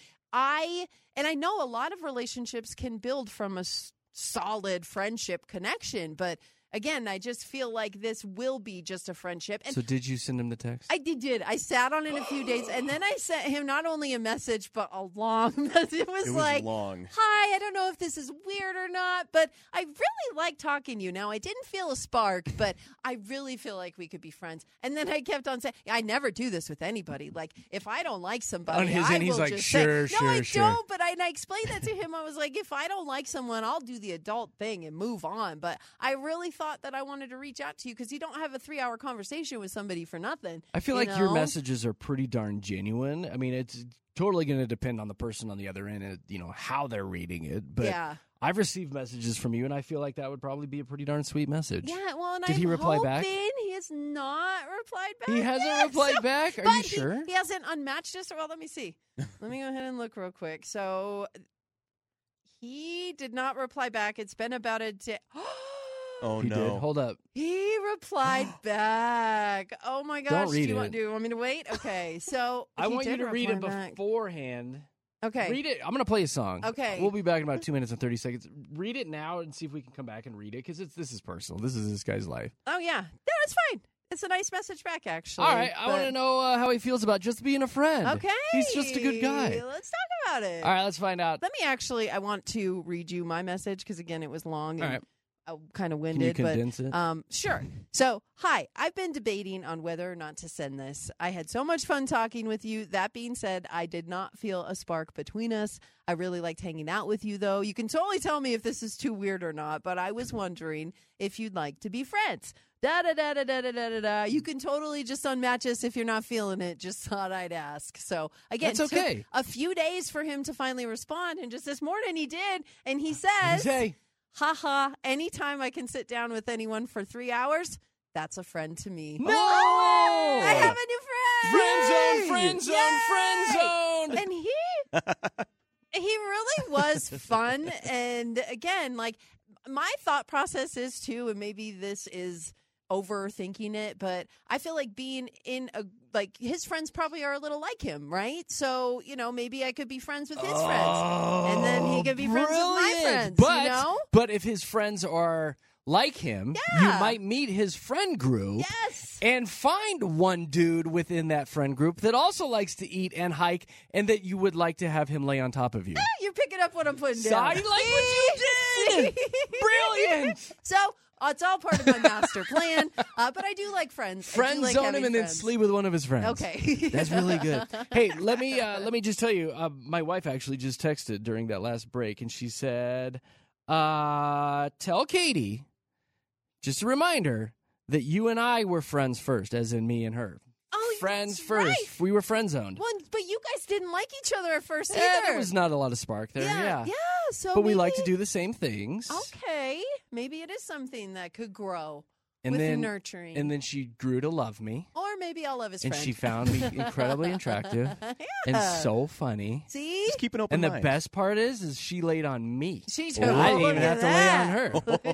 S5: I and I know a lot of relationships can build from a s- solid friendship connection, but again, I just feel like this will be just a friendship. And
S4: So did you send him the text?
S5: I did, did. I sat on it a few days, and then I sent him not only a message, but a long message. It was,
S6: It was
S5: like,
S6: long.
S5: hi, I don't know if this is weird or not, but I really like talking to you. Now, I didn't feel a spark, but I really feel like we could be friends. And then I kept on saying, I never do this with anybody. Like, if I don't like somebody,
S4: On his
S5: I
S4: end, he's
S5: will
S4: like,
S5: just
S4: sure,
S5: say,
S4: sure,
S5: no, I
S4: sure.
S5: don't. But I, and I explained that to him. I was like, if I don't like someone, I'll do the adult thing and move on. But I really thought that I wanted to reach out to you because you don't have a three-hour conversation with somebody for nothing.
S4: I feel
S5: you
S4: like your
S5: know?
S4: messages are pretty darn genuine. I mean, it's totally going to depend on the person on the other end and, you know, how they're reading it. But
S5: Yeah.
S4: I've received messages from you, and I feel like that would probably be a pretty darn sweet message.
S5: Yeah, well, and
S4: Did
S5: I'm
S4: he reply
S5: hoping
S4: back?
S5: he has not replied back.
S4: He hasn't
S5: yet,
S4: replied
S5: so-
S4: back? Are
S5: but
S4: you
S5: he-
S4: sure?
S5: He hasn't unmatched us. Well, let me see. Let me go ahead and look real quick. So he did not reply back. It's been about a day.
S6: Oh,
S4: he
S6: no.
S4: did. Hold up.
S5: He replied back. Oh my gosh!
S4: Don't read
S5: do you want?
S4: it.
S5: Do you want me to wait? Okay, so
S4: I
S5: he
S4: want you
S5: did
S4: to read it
S5: reply back.
S4: beforehand.
S5: Okay,
S4: Read it. I'm going to play a song.
S5: Okay.
S4: We'll be back in about two minutes and thirty seconds. Read it now and see if we can come back and read it because it's this is personal. This is this guy's life.
S5: Oh yeah, no, it's fine. It's a nice message back, actually.
S4: All right. I
S5: but-
S4: want to know uh, how he feels about just being a friend.
S5: Okay,
S4: He's just a good guy.
S5: Let's talk about it.
S4: All right. Let's find out.
S5: Let me actually. I want to read you my message because again, it was long
S4: All
S5: and
S4: right.
S5: uh, kind of
S4: Can
S5: winded.
S4: you condense
S5: but
S4: it?
S5: um, sure. So, hi. I've been debating on whether or not to send this. I had so much fun talking with you. That being said, I did not feel a spark between us. I really liked hanging out with you, though. You can totally tell me if this is too weird or not. But I was wondering if you'd like to be friends. Da da da da da da da da. You can totally just unmatch us if you're not feeling it. Just thought I'd ask. So again,
S4: That's okay.
S5: took a few days for him to finally respond, and just this morning he did, and he says,
S4: Hey.
S5: haha, anytime I can sit down with anyone for three hours, that's a friend to me.
S4: No!
S5: I have a new friend.
S4: Friend zone, friend zone, friend zone.
S5: And he, he really was fun. And again, like my thought process is too, and maybe this is overthinking it, but I feel like being in a like his friends probably are a little like him, right? So you know, maybe I could be friends with his
S4: oh,
S5: friends, and then he could be friends with my friends.
S4: But,
S5: you know,
S4: but if his friends are like him,
S5: Yeah.
S4: you might meet his friend group.
S5: yes.
S4: And find one dude within that friend group that also likes to eat and hike, and that you would like to have him lay on top of you.
S5: You're picking up what I'm putting
S4: So
S5: down.
S4: I like what you did.
S5: See?
S4: Brilliant.
S5: So uh, it's all part of my master plan. Uh, but I do like friends. I do
S4: Friend
S5: like
S4: zone
S5: having
S4: him and then
S5: friends.
S4: sleep with one of his friends.
S5: Okay.
S4: That's really good. Hey, let me uh, let me just tell you, uh, my wife actually just texted during that last break, and she said, uh, tell Katie, just a reminder, that you and I were friends first, as in me and her.
S5: Oh,
S4: Friends
S5: that's
S4: first.
S5: right.
S4: We were friend zoned.
S5: Well, but you guys didn't like each other at first
S4: Yeah,
S5: either.
S4: there was not a lot of spark there. Yeah.
S5: yeah. So
S4: But we like to
S5: maybe-
S4: do the same things.
S5: Okay, maybe it is something that could grow
S4: And
S5: with
S4: then
S5: nurturing.
S4: and then she grew to love me,
S5: or maybe I'll love his
S4: and
S5: friend.
S4: she found me incredibly attractive and so funny.
S5: See,
S6: Just keep an open
S4: And the
S6: mind.
S4: best part is, is she laid on me.
S5: she's
S4: I didn't even have to lay on her.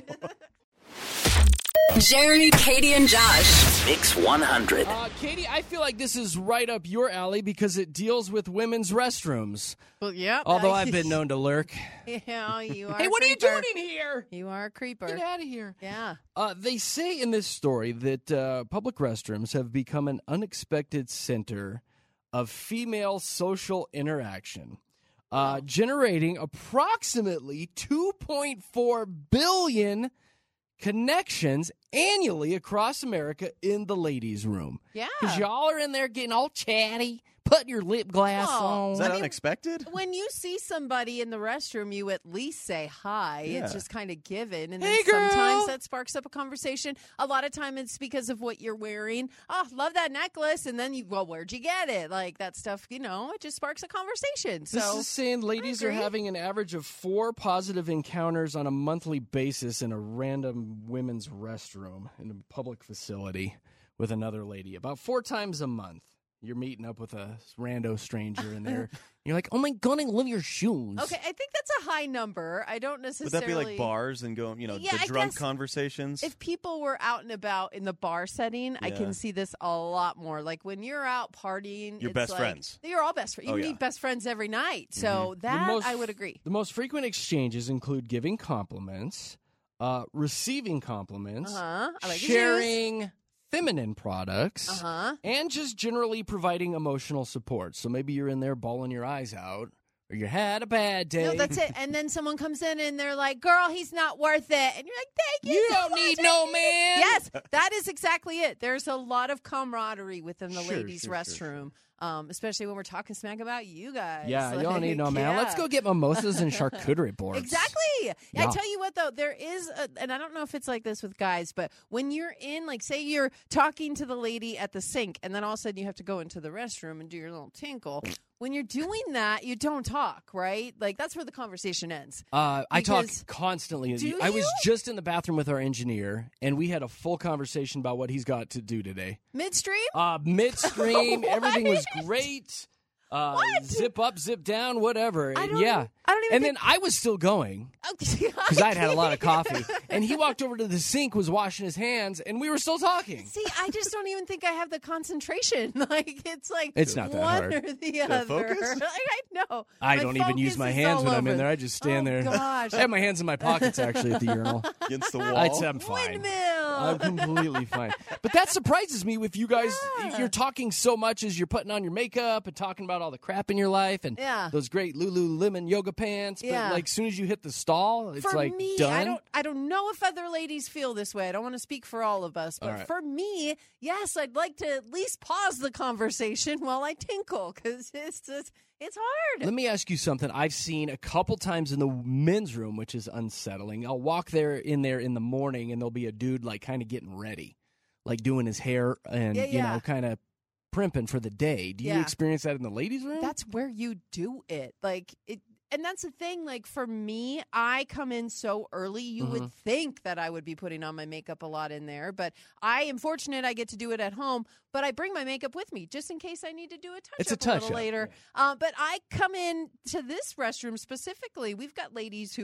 S2: Jeremy, Katie, and Josh.
S8: Mix one hundred.
S4: Uh, Katie, I feel like this is right up your alley because it deals with women's restrooms.
S5: Well, yeah.
S4: Although I've been known to lurk.
S5: Yeah, you are.
S4: Hey,
S5: a
S4: what are you
S5: creeper.
S4: doing in here?
S5: You are a creeper.
S4: Get out of here.
S5: Yeah.
S4: Uh, they say in this story that uh, public restrooms have become an unexpected center of female social interaction, uh, generating approximately two point four billion connections annually across America in the ladies' room.
S5: Yeah.
S4: Because y'all are in there getting all chatty, putting your lip glass
S5: Oh,
S4: on.
S6: Is that
S5: I mean,
S6: unexpected?
S5: When you see somebody in the restroom, you at least say hi.
S6: Yeah.
S5: It's just kind of given. And
S4: Hey,
S5: then
S4: girl.
S5: sometimes that sparks up a conversation. A lot of time it's because of what you're wearing. Oh, love that necklace. And then you, well, where'd you get it? Like that stuff, you know, it just sparks a conversation. So
S4: This is saying ladies are
S5: agree.
S4: having an average of four positive encounters on a monthly basis in a random women's restroom in a public facility with another lady. About four times a month. You're meeting up with a rando stranger in there. You're like, oh my God, I love your shoes.
S5: Okay, I think that's a high number. I don't
S6: Would
S5: necessarily.
S6: that be like bars and going, you know,
S5: Yeah,
S6: the
S5: I
S6: drunk
S5: guess
S6: conversations?
S5: If people were out and about in the bar setting, I
S6: Yeah.
S5: can see this a lot more. Like when you're out partying,
S6: You're
S5: it's
S6: best
S5: like-
S6: friends.
S5: You're all best friends. You
S6: Oh, yeah.
S5: meet best friends every night. So
S4: The
S5: that
S4: most-
S5: I would agree.
S4: The most frequent exchanges include giving compliments, uh, receiving compliments,
S5: Uh huh. I like
S4: sharing feminine products,
S5: Uh huh.
S4: and just generally providing emotional support. So maybe you're in there bawling your eyes out, or you had a bad day.
S5: No, that's it. And then someone comes in and they're like, "Girl, he's not worth it," and you're like, "Thank you.
S4: You
S5: so
S4: don't
S5: much.
S4: need
S5: I
S4: no
S5: it."
S4: man.
S5: Yes, that is exactly it. There's a lot of camaraderie within the
S4: Sure,
S5: ladies'
S4: sure, sure,
S5: restroom, um, especially when we're talking smack about you guys.
S4: Yeah, you don't need no
S5: Like,
S4: man. Let's
S5: yeah.
S4: go get mimosas and charcuterie boards.
S5: Exactly.
S4: Yeah.
S5: I tell you what, though, there is, a, and I don't know if it's like this with guys, but when you're in, like, say you're talking to the lady at the sink, and then all of a sudden you have to go into the restroom and do your little tinkle. When you're doing that, you don't talk, right? Like, that's where the conversation ends.
S4: Uh, I talk
S5: Because-
S4: constantly.
S5: Do
S4: I was
S5: you?
S4: just in the bathroom with our engineer, and we had a full conversation about what he's got to do today.
S5: Midstream?
S4: Uh, midstream, everything was
S5: What?
S4: great. Uh,
S5: What?
S4: Zip up, zip down, whatever.
S5: I
S4: And
S5: don't-
S4: yeah.
S5: I don't even
S4: and
S5: think-
S4: then I was still going because
S5: Because
S4: I'd had a lot of coffee. And he walked over to the sink, was washing his hands, and we were still talking.
S5: See, I just don't even think I have the concentration. Like, it's like
S4: It's not that
S5: one
S4: hard.
S5: or the other.
S6: focus?
S5: Like, I know.
S4: I
S5: My
S4: don't even use
S5: focus
S4: my
S5: is
S4: hands
S5: all
S4: when I'm in
S5: over.
S4: there. I just stand
S5: Oh,
S4: there.
S5: gosh.
S4: I have my hands in my pockets, actually, at the urinal.
S6: Against the wall.
S4: I'd say I'm fine.
S5: Windmill.
S4: I'm completely fine. But that surprises me with you guys.
S5: Yeah.
S4: You're talking so much as you're putting on your makeup and talking about all the crap in your life and
S5: Yeah.
S4: those great Lululemon yoga pants. But
S5: Yeah.
S4: like, as soon as you hit the stall, it's
S5: for
S4: like
S5: me,
S4: done.
S5: I don't I don't know if other ladies feel this way. I don't want to speak for all of us, but
S4: All right.
S5: for me, yes, I'd like to at least pause the conversation while I tinkle because it's just it's hard.
S4: Let me ask you something. I've seen a couple times in the men's room, which is unsettling. I'll walk there in there in the morning, and there'll be a dude like kind of getting ready, like doing his hair and
S5: Yeah,
S4: you
S5: yeah.
S4: know, kind of primping for the day. Do you
S5: Yeah.
S4: experience that in the ladies' room?
S5: That's where you do it. Like it and that's the thing, like for me, I come in so early, you
S4: Mm-hmm.
S5: would think that I would be putting on my makeup a lot in there, but I am fortunate I get to do it at home, but I bring my makeup with me just in case I need to do a touch
S4: It's a
S5: up a little
S4: touch-up,
S5: later. Uh, but I come in to this restroom specifically. We've got ladies who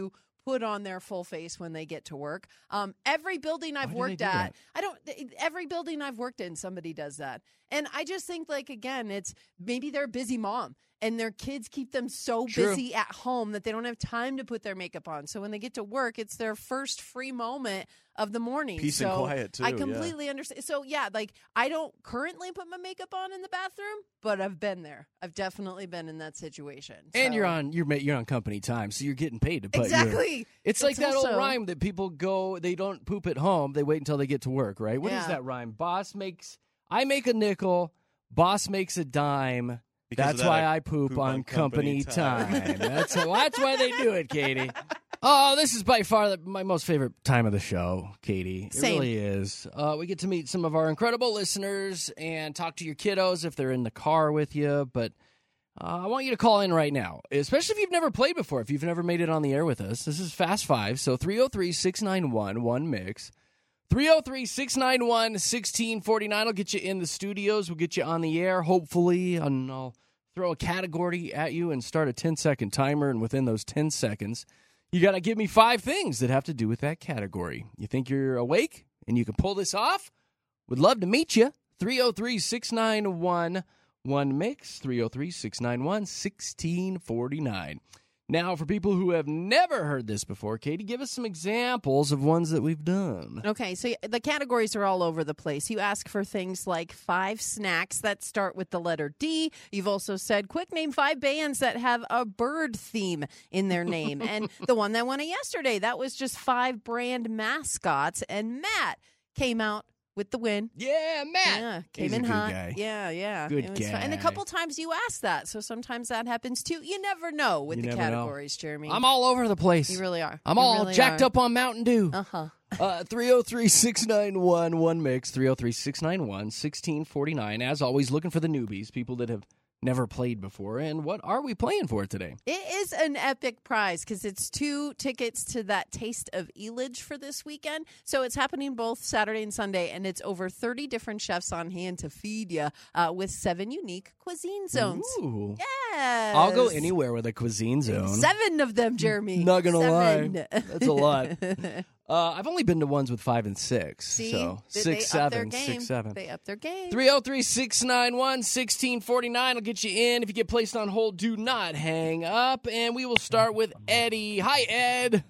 S5: put on their full face when they get to work. Um, every building I've
S4: Why do
S5: worked
S4: they do
S5: at,
S4: that?
S5: I don't, every building I've worked in, somebody does that. And I just think, like, again, it's maybe they're a busy mom and their kids keep them so
S4: True.
S5: busy at home that they don't have time to put their makeup on. So when they get to work, it's their first free moment of the morning.
S6: Peace
S5: so
S6: and quiet, too,
S5: I
S6: yeah.
S5: completely understand. So, yeah, like, I don't currently put my makeup on in the bathroom, but I've been there. I've definitely been in that situation.
S4: And
S5: So-
S4: you're on you're ma- you're on company time, so you're getting paid to put your-
S5: Exactly.
S4: It's like
S5: It's
S4: that
S5: also-
S4: old rhyme that people go, they don't poop at home, they wait until they get to work, right? What is
S5: Yeah.
S4: that rhyme? Boss makes, I make a nickel, boss makes a dime.
S6: Because of
S4: That's
S6: that,
S4: why
S6: I
S4: I poop,
S6: poop
S4: on,
S6: on
S4: company,
S6: company
S4: time.
S6: time.
S4: that's, that's why they do it, Katie. Oh, this is by far the, my most favorite time of the show, Katie. It
S5: Same.
S4: really is. Uh, we get to meet some of our incredible listeners and talk to your kiddos if they're in the car with you, but Uh, I want you to call in right now, especially if you've never played before, if you've never made it on the air with us. This is Fast Five, so three oh three, six nine one, one mix. three oh three, six nine one, one six four nine will get you in the studios. We'll get you on the air, hopefully, and I'll throw a category at you and start a ten-second timer, and within those ten seconds, you got to give me five things that have to do with that category. You think you're awake and you can pull this off? Would love to meet you. three oh three, six nine one, one mix, three oh three, six nine one, one six four nine. Now, for people who have never heard this before, Katie, give us some examples of ones that we've done.
S5: Okay, so the categories are all over the place. You ask for things like five snacks that start with the letter D. You've also said, quick name five bands that have a bird theme in their name. And the one that won it yesterday, that was just five brand mascots. And Matt came out with the win.
S4: Yeah, Matt.
S5: Yeah, came
S4: He's a
S5: in
S4: good
S5: hot.
S4: guy.
S5: Yeah, yeah.
S4: Good
S5: It was fun. And a
S4: guy.
S5: couple times you asked that, so sometimes that happens too. You never know with
S4: You
S5: the
S4: never know.
S5: categories, Jeremy.
S4: I'm all over the place.
S5: You really are.
S4: I'm
S5: You
S4: all
S5: really
S4: jacked
S5: are.
S4: up on Mountain Dew.
S5: Uh-huh.
S4: Uh, three oh three, six nine one, one mix, three oh three, six nine one, one six four nine. As always, looking for the newbies, people that have never played before. And what are we playing for today?
S5: It is an epic prize because it's two tickets to that Taste of Elidge for this weekend. So it's happening both Saturday and Sunday, and it's over thirty different chefs on hand to feed you uh, with seven unique cuisine zones.
S4: Ooh.
S5: Yes.
S4: I'll go anywhere with a cuisine zone.
S5: Seven of them, Jeremy.
S4: Not gonna
S5: Seven.
S4: lie. That's a lot. Uh, I've only been to ones with five and six.
S5: See?
S4: So
S5: They-
S4: six,
S5: they up their
S4: seven,
S5: game.
S4: six, seven.
S5: They up their game.
S4: three oh three, six nine one, one six four nine will get you in. If you get placed on hold, do not hang up. And we will start with Eddie. Hi, Ed.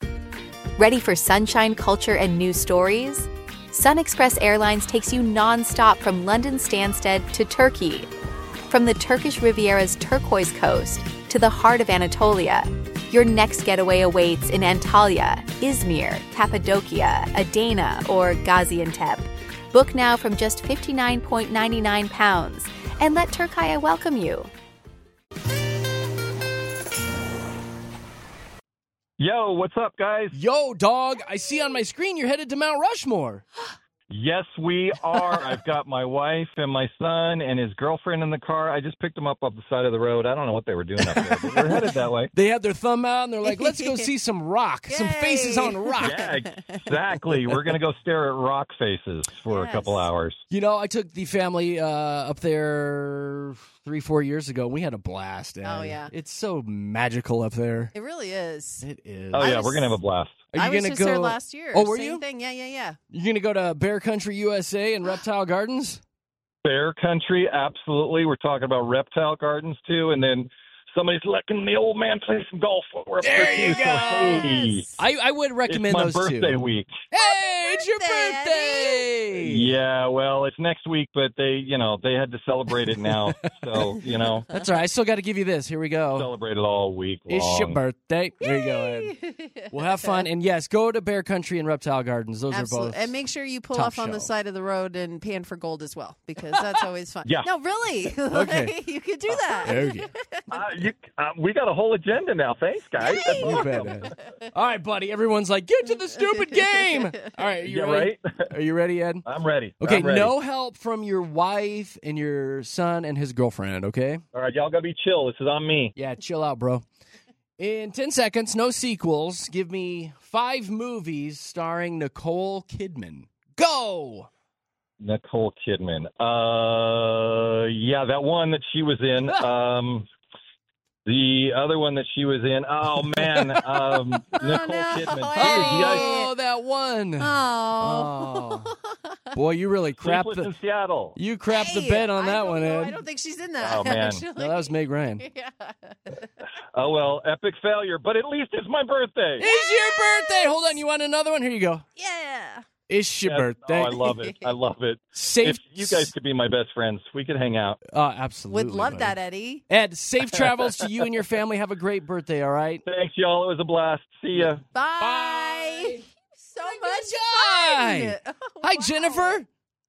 S1: Ready for sunshine, culture, and news stories? SunExpress Airlines takes you nonstop from London Stansted to Turkey. From the Turkish Riviera's turquoise coast to the heart of Anatolia, your next getaway awaits in Antalya, Izmir, Cappadocia, Adana, or Gaziantep. Book now from just fifty-nine ninety-nine pounds and let Turkaya welcome you.
S8: Yo, what's up, guys?
S4: Yo, dog. I see on my screen you're headed to Mount Rushmore.
S8: Yes, we are. I've got my wife and my son and his girlfriend in the car. I just picked them up off the side of the road. I don't know what they were doing up there, but we're headed that way.
S4: They had their thumb out and they're like, let's go see some rock, some
S5: Yay.
S4: faces on rock.
S8: Yeah, exactly. We're going to go stare at rock faces for
S5: Yes.
S8: a couple hours.
S4: You know, I took the family uh, up there three, four years ago. And we had a blast. Ed.
S5: Oh, yeah.
S4: It's so magical up there.
S5: It really is.
S4: It is.
S8: Oh,
S5: I
S8: yeah,
S5: was-
S8: we're going to have a blast.
S4: Are you
S5: I was
S4: gonna
S5: just
S4: go
S5: there last year.
S4: Oh, were
S5: Same
S4: you?
S5: thing. Yeah, yeah, yeah.
S4: You gonna go to Bear Country U S A and Reptile Gardens?
S8: Bear Country, absolutely. We're talking about Reptile Gardens, too. And then somebody's letting the old man play some golf while we're up
S4: There
S8: there,
S4: you
S8: too.
S4: go.
S8: So, hey,
S4: I, I would recommend
S8: it's my
S4: those
S8: birthday
S4: two.
S8: week.
S4: Hey, it's your
S5: birthday,
S4: birthday.
S8: Yeah, well, it's next week, but they, you know, they had to celebrate it now. So, you know,
S4: That's all right. I still got to give you this. Here we go.
S8: celebrate it all week long.
S4: It's your birthday. There you go, Ed. We'll have fun. And yes, go to Bear Country and Reptile Gardens. Those
S5: Absolutely.
S4: are both.
S5: And make sure you pull
S4: top
S5: off on the
S4: shelf.
S5: side of the road and pan for gold as well, because that's always fun.
S8: Yeah.
S5: No, really.
S4: Okay.
S5: You could do that.
S4: Okay.
S8: Uh, you, uh, we got a whole agenda now. Thanks, guys. That's
S4: You
S8: awesome.
S4: bet, Ed. All right, buddy. Everyone's like, get to the stupid game. All right. Are you
S8: Yeah,
S4: ready?
S8: right?
S4: Are you ready, Ed?
S8: I'm ready.
S4: Okay,
S8: I'm ready.
S4: no help from your wife and your son and his girlfriend, okay?
S8: All right, y'all got to be chill. This is on me.
S4: Yeah, chill out, bro. In ten seconds, no sequels. Give me five movies starring Nicole Kidman. Go!
S8: Nicole Kidman. Uh, yeah, that one that she was in. Um, The other one that she was in, oh man, um, Nicole
S5: no.
S8: Kidman. Dude,
S5: Hey.
S8: you guys,
S4: Oh, that one.
S5: Oh.
S4: Oh. Boy, you really crapped
S8: Sleepless
S4: the
S8: in Seattle.
S4: you crapped the
S5: Hey,
S4: bed on
S5: I
S4: that
S5: don't
S4: one,
S5: know.
S4: Ed.
S5: I don't think she's in that.
S8: Oh, man.
S5: Actually.
S4: No, that was Meg Ryan.
S5: Yeah.
S8: Oh well, epic failure, but at least it's my birthday.
S4: It's your birthday. Hold on, you want another one? Here you go.
S5: Yeah.
S4: It's your
S8: Yes.
S4: birthday.
S8: Oh, I love it. I love it.
S4: Safe.
S8: If you guys could be my best friends, we could hang out.
S4: Uh, absolutely.
S5: Would love
S4: buddy.
S5: that, Eddie.
S4: Ed, safe travels to you and your family. Have a great birthday, all right?
S8: Thanks, y'all. It was a blast. See ya.
S5: Bye.
S4: Bye.
S5: So
S4: Good
S5: much
S4: guy.
S5: fun. Oh,
S4: Hi,
S5: wow.
S4: Jennifer.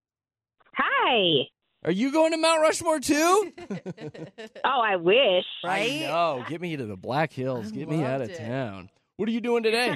S9: Hi.
S4: Are you going to Mount Rushmore too?
S9: Oh, I wish.
S5: Right?
S4: I know. Get me to the Black Hills.
S5: I
S4: Get me out of
S5: loved it.
S4: town. What are you doing today?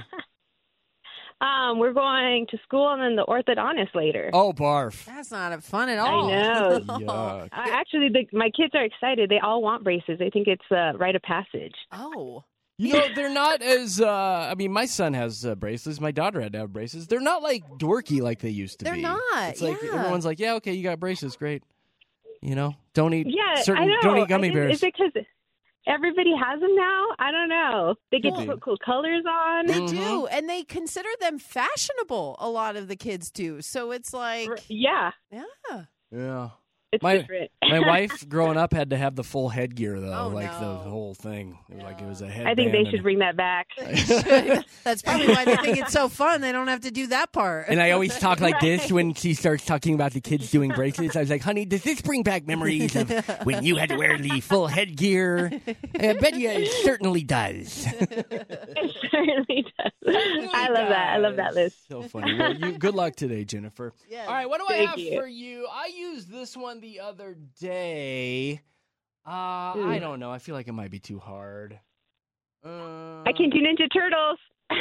S9: Um, we're going to school and then the orthodontist later.
S4: Oh, barf.
S5: That's not fun at
S9: I
S5: all.
S9: know.
S4: Yuck.
S9: I, actually, the, my kids are excited. They all want braces. They think it's a rite of passage.
S5: Oh.
S4: You know, they're not as, uh, I mean, my son has uh, braces. My daughter had to have braces. They're not like dorky like they used to
S5: They're
S4: be.
S5: not,
S4: It's like
S5: yeah.
S4: everyone's like, yeah, okay, you got braces. Great. You know, don't eat
S9: Yeah,
S4: certain,
S9: I know.
S4: don't eat gummy
S9: I think-
S4: bears.
S9: Is it because everybody has them now? I don't know. They get
S4: Could
S9: to
S4: be.
S9: put cool colors on.
S5: They
S4: Mhm.
S5: do, and they consider them fashionable. A lot of the kids do. So it's like,
S9: Yeah,
S5: yeah.
S4: Yeah.
S9: it's
S4: My-
S9: different.
S4: My wife, growing up, had to have the full headgear, though,
S5: Oh,
S4: like
S5: no.
S4: the whole thing. It was like it was a headband.
S9: I think they
S4: and-
S9: should bring that back.
S5: That's probably why they think it's so fun. They don't have to do that part.
S4: And I always talk like this when she starts talking about the kids doing braces. I was like, honey, does this bring back memories of when you had to wear the full headgear? I bet you it certainly does.
S9: It certainly does. I love that. I love that list.
S4: So funny. Well, you, good luck today, Jennifer.
S5: Yeah.
S4: All right, what do I
S9: Thank
S4: have
S9: you.
S4: for you? I used this one the other day. Uh, I
S9: Ooh.
S4: don't know. I feel like it might be too hard. Uh,
S9: I can do Ninja Turtles.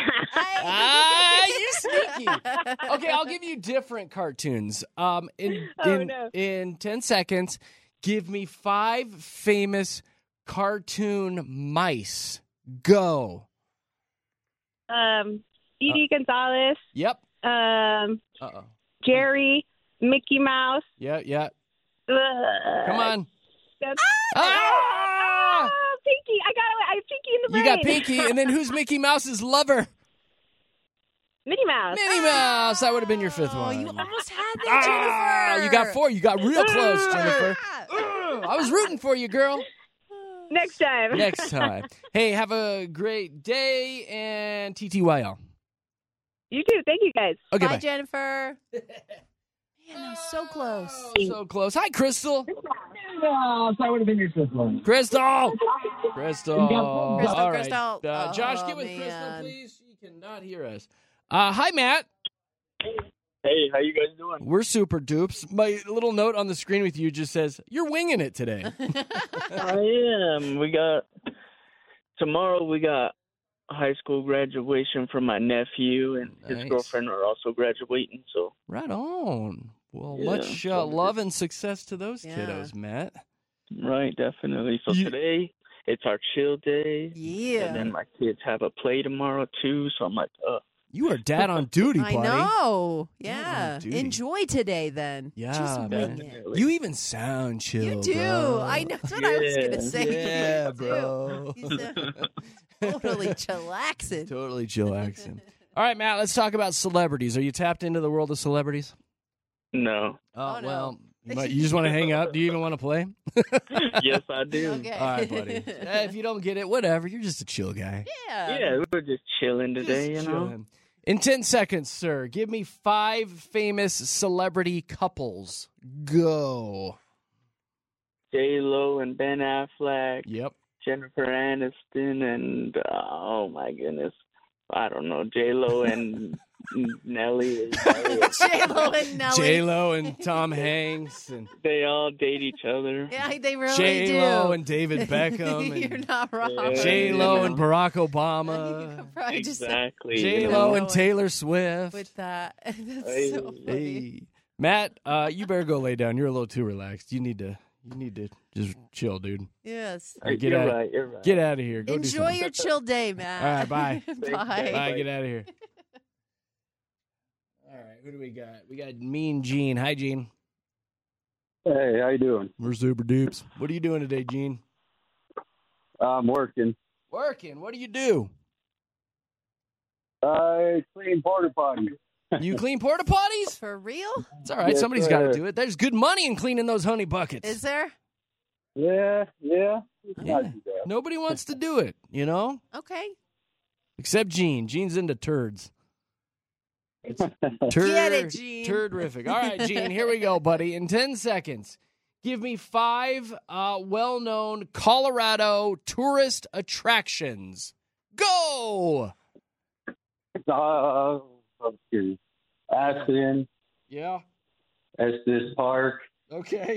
S4: Ah, you're sneaky. Okay, I'll give you different cartoons. Um, in
S9: Oh,
S4: in,
S9: no.
S4: in ten seconds, give me five famous cartoon mice. Go.
S9: um, Edie Gonzalez,
S4: Yep.
S9: um,
S4: Uh oh.
S9: Jerry, Mickey Mouse.
S4: Yeah, yeah.
S9: Uh,
S4: Come on.
S9: that's-
S4: Ah!
S9: Oh, Pinky! I got it. I have Pinky in the
S4: You
S9: brain.
S4: got Pinky, and then who's Mickey Mouse's lover?
S9: Minnie Mouse.
S4: Minnie Mouse. That would have been your fifth
S5: Oh,
S4: one.
S5: you almost had that,
S4: Ah,
S5: Jennifer.
S4: you got four. You got real close, Jennifer.
S5: Ah.
S4: I was rooting for you, girl.
S9: Next time.
S4: Next time. Hey, have a great day and T T Y L.
S9: You too. Thank you guys.
S4: Okay,
S5: Bye,
S4: bye.
S5: Jennifer. Man, that was so close.
S4: Oh, so close. Hi, Crystal.
S10: Oh, so I would have been your fifth one.
S4: Crystal. Crystal.
S5: Crystal,
S4: All right.
S5: Crystal.
S4: Uh, Josh,
S5: Oh,
S4: get with Crystal,
S5: man.
S4: please. She cannot hear us. Uh, hi, Matt.
S10: Hey, how you guys doing?
S4: We're super dupes. My little note on the screen with you just says, you're winging it today.
S10: I am. We got tomorrow. We got high school graduation for my nephew, and his
S4: Nice.
S10: girlfriend are also graduating. So
S4: Right on. Well,
S10: Yeah,
S4: much uh,
S10: so-
S4: love and success to those
S5: Yeah.
S4: kiddos, Matt.
S10: right, definitely. So
S4: You-
S10: today it's our chill day, and
S5: Yeah.
S10: then my kids have a play tomorrow too. So I'm like, uh,
S4: You are dad on duty, buddy.
S5: I know.
S4: You're
S5: Yeah.
S4: on duty.
S5: Enjoy today then.
S4: Yeah,
S5: Just
S4: man.
S5: wing it.
S10: definitely.
S4: You even sound chill.
S5: You do.
S4: bro.
S5: I know. That's what I was going
S10: Yeah.
S5: to say.
S4: Yeah,
S5: You do.
S4: bro.
S5: He's uh, totally chillaxing.
S4: Totally chillaxing. All right, Matt, let's talk about celebrities. Are you tapped into the world of celebrities?
S10: no.
S5: Oh, no.
S4: well, you, might, you just want to hang out? Do you even want to play?
S10: Yes, I do.
S5: Okay.
S4: All right, buddy. Eh, if you don't get it, whatever. You're just a chill guy.
S5: Yeah.
S10: Yeah, we were just chilling today,
S4: Just
S10: you know.
S4: chilling. In ten seconds, sir, give me five famous celebrity couples. Go.
S10: J Lo and Ben Affleck,
S4: Yep.
S10: Jennifer Aniston, and uh, oh my goodness, I don't know, J Lo and Nelly.
S5: J-Lo and Nelly.
S4: J Lo and Tom Hanks and
S10: They all date each other.
S5: Yeah, they really
S4: J Lo
S5: do.
S4: and David Beckham
S5: You're
S4: and
S5: not wrong.
S10: Yeah.
S4: J Lo and Barack
S5: You
S4: Obama.
S5: could probably just
S10: Exactly.
S4: J
S10: you
S4: Lo
S10: know.
S4: and Taylor Swift.
S5: with that. That's
S10: Hey.
S5: so funny.
S4: Hey, Matt, uh, you better go lay down. You're a little too relaxed. You need to. You need to just chill, dude.
S5: Yes.
S4: All right, get
S10: you're
S4: out.
S10: right. You're right.
S4: Get out of here. Go do
S5: Enjoy
S4: something.
S5: your chill day, Matt.
S4: All right, bye.
S5: bye.
S10: Thanks,
S4: Bye. Get out of here. All right, who do we got? We got Mean Gene. Hi, Gene.
S11: Hey, how you doing?
S4: We're super dupes. What are you doing today, Gene?
S11: I'm working.
S4: Working. What do you do?
S11: I clean porta potties.
S4: You clean porta potties?
S5: For real?
S4: It's all right.
S11: Yes,
S4: Somebody's got to
S11: sir.
S4: do it. There's good money in cleaning those honey buckets.
S5: Is there?
S11: Yeah, yeah. It's
S4: Yeah.
S11: not too bad.
S4: Nobody wants to do it, you know?
S5: Okay.
S4: Except Gene. Gene's into turds. Turd,
S5: Get it, Gene.
S4: Turdrific. All right, Gene, here we go, buddy. In ten seconds, give me five uh, well-known Colorado tourist attractions. Go!
S11: Uh, okay. Aspen,
S4: Yeah.
S11: Estes Park.
S4: Okay.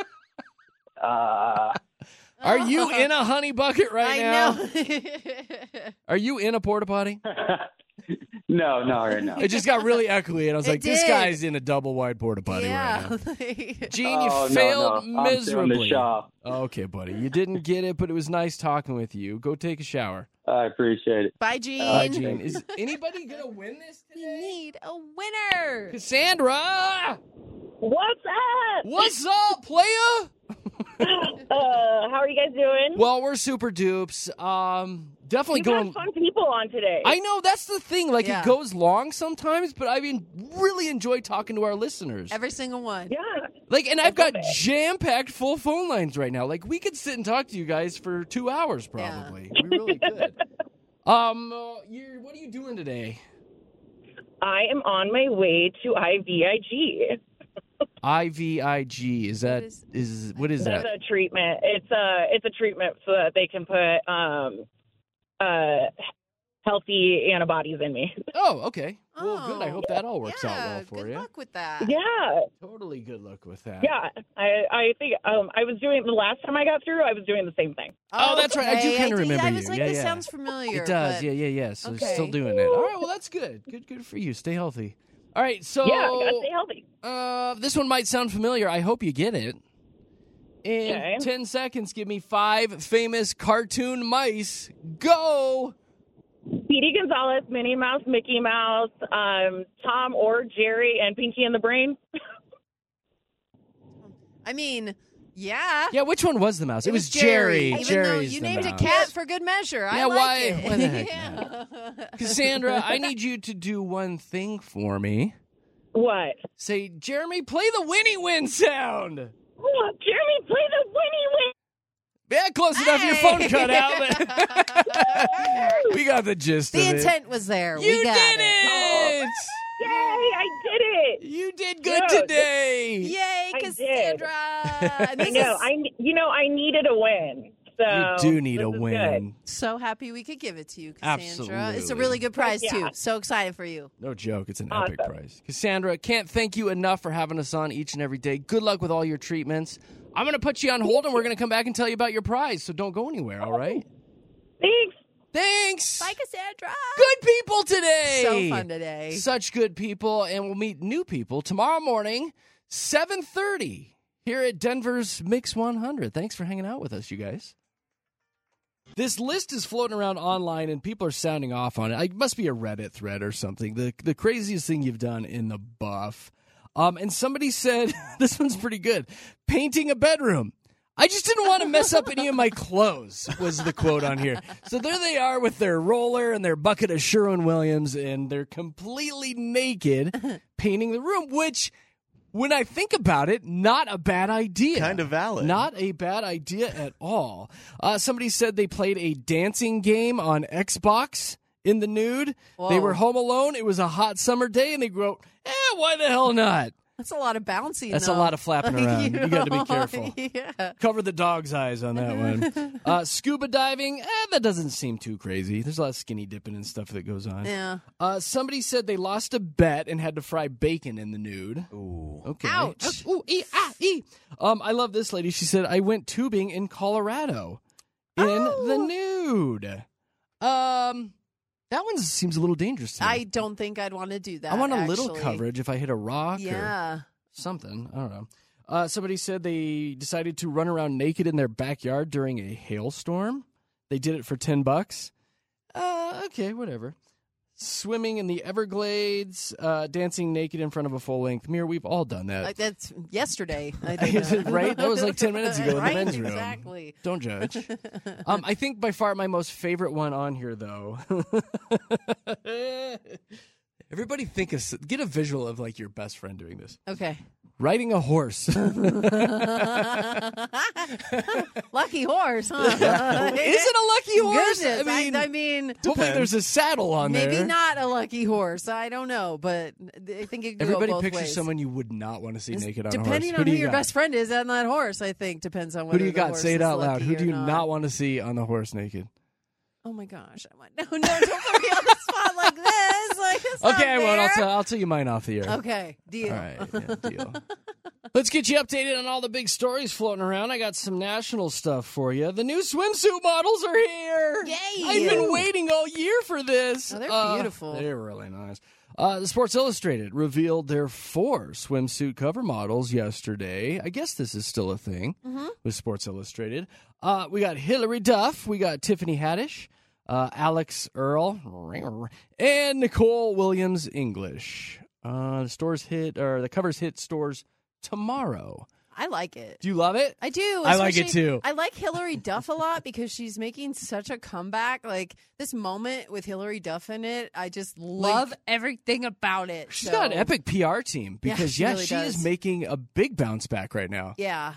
S11: Uh,
S4: Are you in a honey bucket right
S5: I
S4: now?
S5: know.
S4: Are you in a porta potty?
S11: no, not right now.
S4: It just got really echoey, and I was
S5: It
S4: like, this
S5: did.
S4: guy's in a double wide porta potty
S5: yeah.
S4: right now. Gene, you
S11: Oh, no,
S4: failed
S11: no. I'm still in the
S4: miserably.
S11: shop.
S4: Okay, buddy. You didn't get it, but it was nice talking with you. Go take a shower.
S11: I appreciate it.
S5: Bye, Gene.
S4: Bye, Gene. Is anybody going to win this
S5: We
S4: today?
S5: need a winner.
S4: Cassandra!
S12: What's up?
S4: What's up, playa?
S12: Uh, how are you guys doing?
S4: Well, we're super dupes. Um, definitely
S12: You've
S4: going.
S12: got fun people on today.
S4: I know, that's the thing. Like,
S5: Yeah.
S4: it goes long sometimes, but I mean, really enjoy talking to our listeners.
S5: Every single one.
S12: Yeah.
S4: Like, and I've
S12: love
S4: got
S12: it.
S4: jam-packed full phone lines right now. Like, we could sit and talk to you guys for two hours, probably. We really could. Um, uh, you're, what are you doing today?
S12: I am on my way to I V I G.
S4: I V I G. Is that
S5: What is-
S4: is what is
S12: That's
S4: that?
S12: a treatment. It's a it's a treatment so that they can put um uh healthy antibodies in me.
S4: Oh, okay. Well, good. I
S5: Oh.
S4: hope that all works
S5: yeah,
S4: out well for
S5: good
S4: you.
S5: luck with that.
S12: Yeah.
S4: Totally good luck with that.
S12: Yeah. I I think um I was doing the last time I got through, I was doing the same thing.
S4: Oh, that's right. I do
S5: Okay,
S4: kinda
S5: did-
S4: remember
S5: I
S4: you.
S5: was like,
S4: Yeah,
S5: this
S4: yeah.
S5: sounds familiar.
S4: It does.
S5: but-
S4: Yeah, yeah, yeah. So
S5: Okay.
S4: still doing it. All right. Well, that's good. Good, good for you. Stay healthy. All right. So
S12: Yeah, I gotta stay healthy.
S4: Uh, this one might sound familiar. I hope you get it. In
S12: Okay.
S4: ten seconds, give me five famous cartoon mice. Go!
S12: Speedy Gonzalez, Minnie Mouse, Mickey Mouse, um, Tom or Jerry, and Pinky and the Brain.
S5: I mean, yeah.
S4: Yeah, which one was the mouse? It,
S5: It
S4: was
S5: was
S4: Jerry.
S5: Even though
S4: Jerry's
S5: you
S4: the
S5: named
S4: mouse.
S5: a cat for good measure. I
S4: Yeah,
S5: like
S4: why-
S5: it.
S4: why the heck
S5: yeah.
S4: Cassandra, I need you to do one thing for me.
S12: What?
S4: Say, Jeremy, play the Winnie Win sound.
S12: Oh, Jeremy, play the Winnie Win.
S4: Yeah, close enough. Your
S5: Hey.
S4: phone cut out. We got the gist
S5: The
S4: of it.
S5: intent was there.
S4: You
S5: we got
S4: did
S5: it.
S4: it!
S12: Yay, I did it.
S4: You did good
S12: Yeah.
S4: today.
S5: Yay,
S12: I
S5: Cassandra! And
S12: I
S5: this
S12: know.
S5: is
S12: I you know I needed a win. So
S4: You do need
S12: this
S4: a
S12: is
S4: win.
S5: so happy we could give it to you, Cassandra. It's a
S4: Absolutely.
S5: really good prize
S12: Yeah.
S5: too. So excited for you.
S4: No joke. It's an
S12: Awesome.
S4: epic prize. Cassandra, can't thank you enough for having us on each and every day. Good luck with all your treatments. I'm going to put you on hold, and we're going to come back and tell you about your prize, so don't go anywhere, all right?
S12: Thanks.
S4: Thanks.
S5: Bye, Cassandra.
S4: Good people today.
S5: So fun today.
S4: Such good people, and we'll meet new people tomorrow morning, seven thirty, here at Denver's Mix one hundred. Thanks for hanging out with us, you guys. This list is floating around online, and people are sounding off on it. It must be a Reddit thread or something. The the craziest thing you've done in the buff. Um, and somebody said, this one's pretty good, painting a bedroom. I just didn't want to mess up any of my clothes, was the quote on here. So there they are with their roller and their bucket of Sherwin-Williams, and they're completely naked painting the room, which, when I think about it, not a bad idea.
S6: Kind of valid.
S4: Not a bad idea at all. Uh, somebody said they played a dancing game on Xbox in the nude.
S5: Whoa.
S4: They were home alone. It was a hot summer day, and they wrote, eh, why the hell not?
S5: That's a lot of bouncing.
S4: That's
S5: though.
S4: a lot of flapping around. You got to be
S5: know?
S4: careful.
S5: Yeah.
S4: Cover the dog's eyes on that one. Uh, scuba diving, eh, that doesn't seem too crazy. There's a lot of skinny dipping and stuff that goes on.
S5: Yeah.
S4: Uh, somebody said they lost a bet and had to fry bacon in the nude.
S6: Ooh.
S4: Okay.
S5: Ouch.
S4: Ooh, ee, ah, ee. Um, I love this lady. She said, I went tubing in Colorado in
S5: Oh.
S4: the nude. Um, that one seems a little dangerous to me.
S5: I don't think I'd want to do that.
S4: I want a little
S5: actually.
S4: coverage if I hit a rock or
S5: Yeah.
S4: something. I don't know. Uh, somebody said they decided to run around naked in their backyard during a hailstorm. They did it for ten bucks. Uh, okay, whatever. swimming in the Everglades, uh, dancing naked in front of a full-length mirror. We've all done that.
S5: Like that's yesterday. I did that.
S4: Right? That was like ten minutes ago
S5: right?
S4: in the men's room.
S5: Exactly.
S4: Don't judge. um, I think by far my most favorite one on here, though. Everybody think of, get a visual of like your best friend doing this.
S5: Okay.
S4: Riding a horse.
S5: Lucky horse, huh?
S4: Is it a lucky horse?
S5: Goodness,
S4: I mean,
S5: I, I mean,
S4: hopefully there's a saddle on
S5: maybe
S4: there.
S5: not a lucky horse. I don't know, but I think it could
S4: Everybody
S5: go both
S4: pictures
S5: ways.
S4: someone you would not want to see
S5: It's
S4: naked on a horse.
S5: depending
S4: Who
S5: on
S4: do
S5: who
S4: you
S5: your
S4: got?
S5: best friend is on that horse, I think depends on whether
S4: Who do you
S5: the
S4: got?
S5: horse
S4: Say it
S5: is
S4: out loud.
S5: lucky
S4: Who do
S5: or
S4: you
S5: not.
S4: not want to see on the horse naked?
S5: Oh my gosh! I'm like, no, no, don't put me on the spot like this. Like, it's not
S4: Okay, I won't. I'll
S5: fair.
S4: tell, I'll tell you mine off the air.
S5: Okay, deal.
S4: All right, yeah, deal. Let's get you updated on all the big stories floating around. I got some national stuff for you. The new swimsuit models are here.
S5: Yay!
S4: I've been waiting all year for this.
S5: Oh, they're
S4: Uh,
S5: beautiful.
S4: They're really nice. Uh, the Sports Illustrated revealed their four swimsuit cover models yesterday. I guess this is still a thing
S5: Mhm.
S4: with Sports Illustrated. Uh, we got Hillary Duff. We got Tiffany Haddish. Uh, Alex Earl. And Nicole Williams English. Uh, the stores hit, or the covers hit stores tomorrow.
S5: I like it.
S4: Do you love it?
S5: I do.
S4: I like it
S5: especially-
S4: too.
S5: I like Hillary Duff a lot because she's making such a comeback. Like this moment with Hillary Duff in it, I just love everything about it.
S4: She's
S5: So-
S4: got an epic P R team
S5: Yeah,
S4: because,
S5: she
S4: yeah,
S5: really
S4: she is
S5: does.
S4: making a big bounce back right now.
S5: Yeah.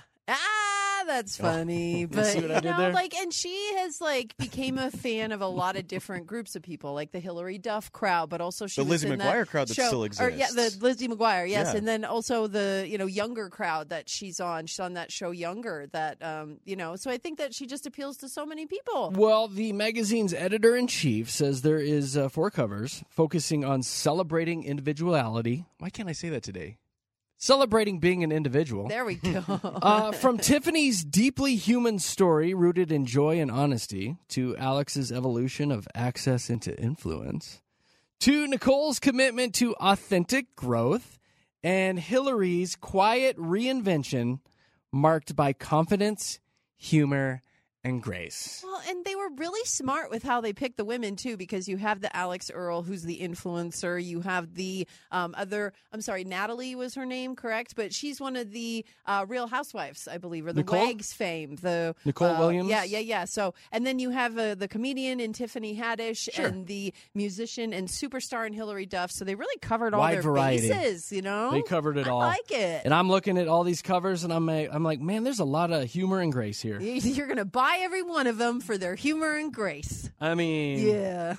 S5: Ah, that's funny.
S4: You
S5: but
S4: see what I
S5: you
S4: did
S5: know,
S4: there?
S5: like, and she has like became a fan of a lot of different groups of people, like the Hillary Duff crowd, but also she
S6: The
S5: was
S6: Lizzie
S5: in
S6: McGuire
S5: that
S6: crowd that
S5: show-
S6: still
S5: Or, yeah, the
S6: exists.
S5: Lizzie McGuire, yes,
S6: Yeah.
S5: and then also the you know younger crowd that she's on. She's on that show Younger. That um you know, so I think that she just appeals to so many people.
S4: Well, the magazine's editor-in-chief says there is uh, four covers focusing on celebrating individuality. Why can't I say that today? Celebrating being an individual.
S5: There we go.
S4: uh, from Tiffany's deeply human story rooted in joy and honesty to Alex's evolution of access into influence to Nicole's commitment to authentic growth and Hillary's quiet reinvention marked by confidence, humor, and grace.
S5: Well, and they were really smart with how they picked the women too, because you have the Alex Earl, who's the influencer. You have the um, other. I'm sorry, Natalie was her name, correct? But she's one of the uh, Real Housewives, I believe, or the
S4: Nicole?
S5: Wags fame. The
S4: Nicole
S5: uh,
S4: Williams?
S5: Yeah, yeah, yeah. So, and then you have uh, the comedian in Tiffany Haddish,
S4: Sure.
S5: and the musician and superstar in Hillary Duff. So they really covered all
S4: Wide
S5: their
S4: variety.
S5: bases. You know,
S4: They covered it
S5: I
S4: all.
S5: like it.
S4: And I'm looking at all these covers, and I'm like, I'm like, man, there's a lot of humor and grace here.
S5: You're gonna buy every one of them for their humor and grace.
S4: I mean,
S5: Yeah.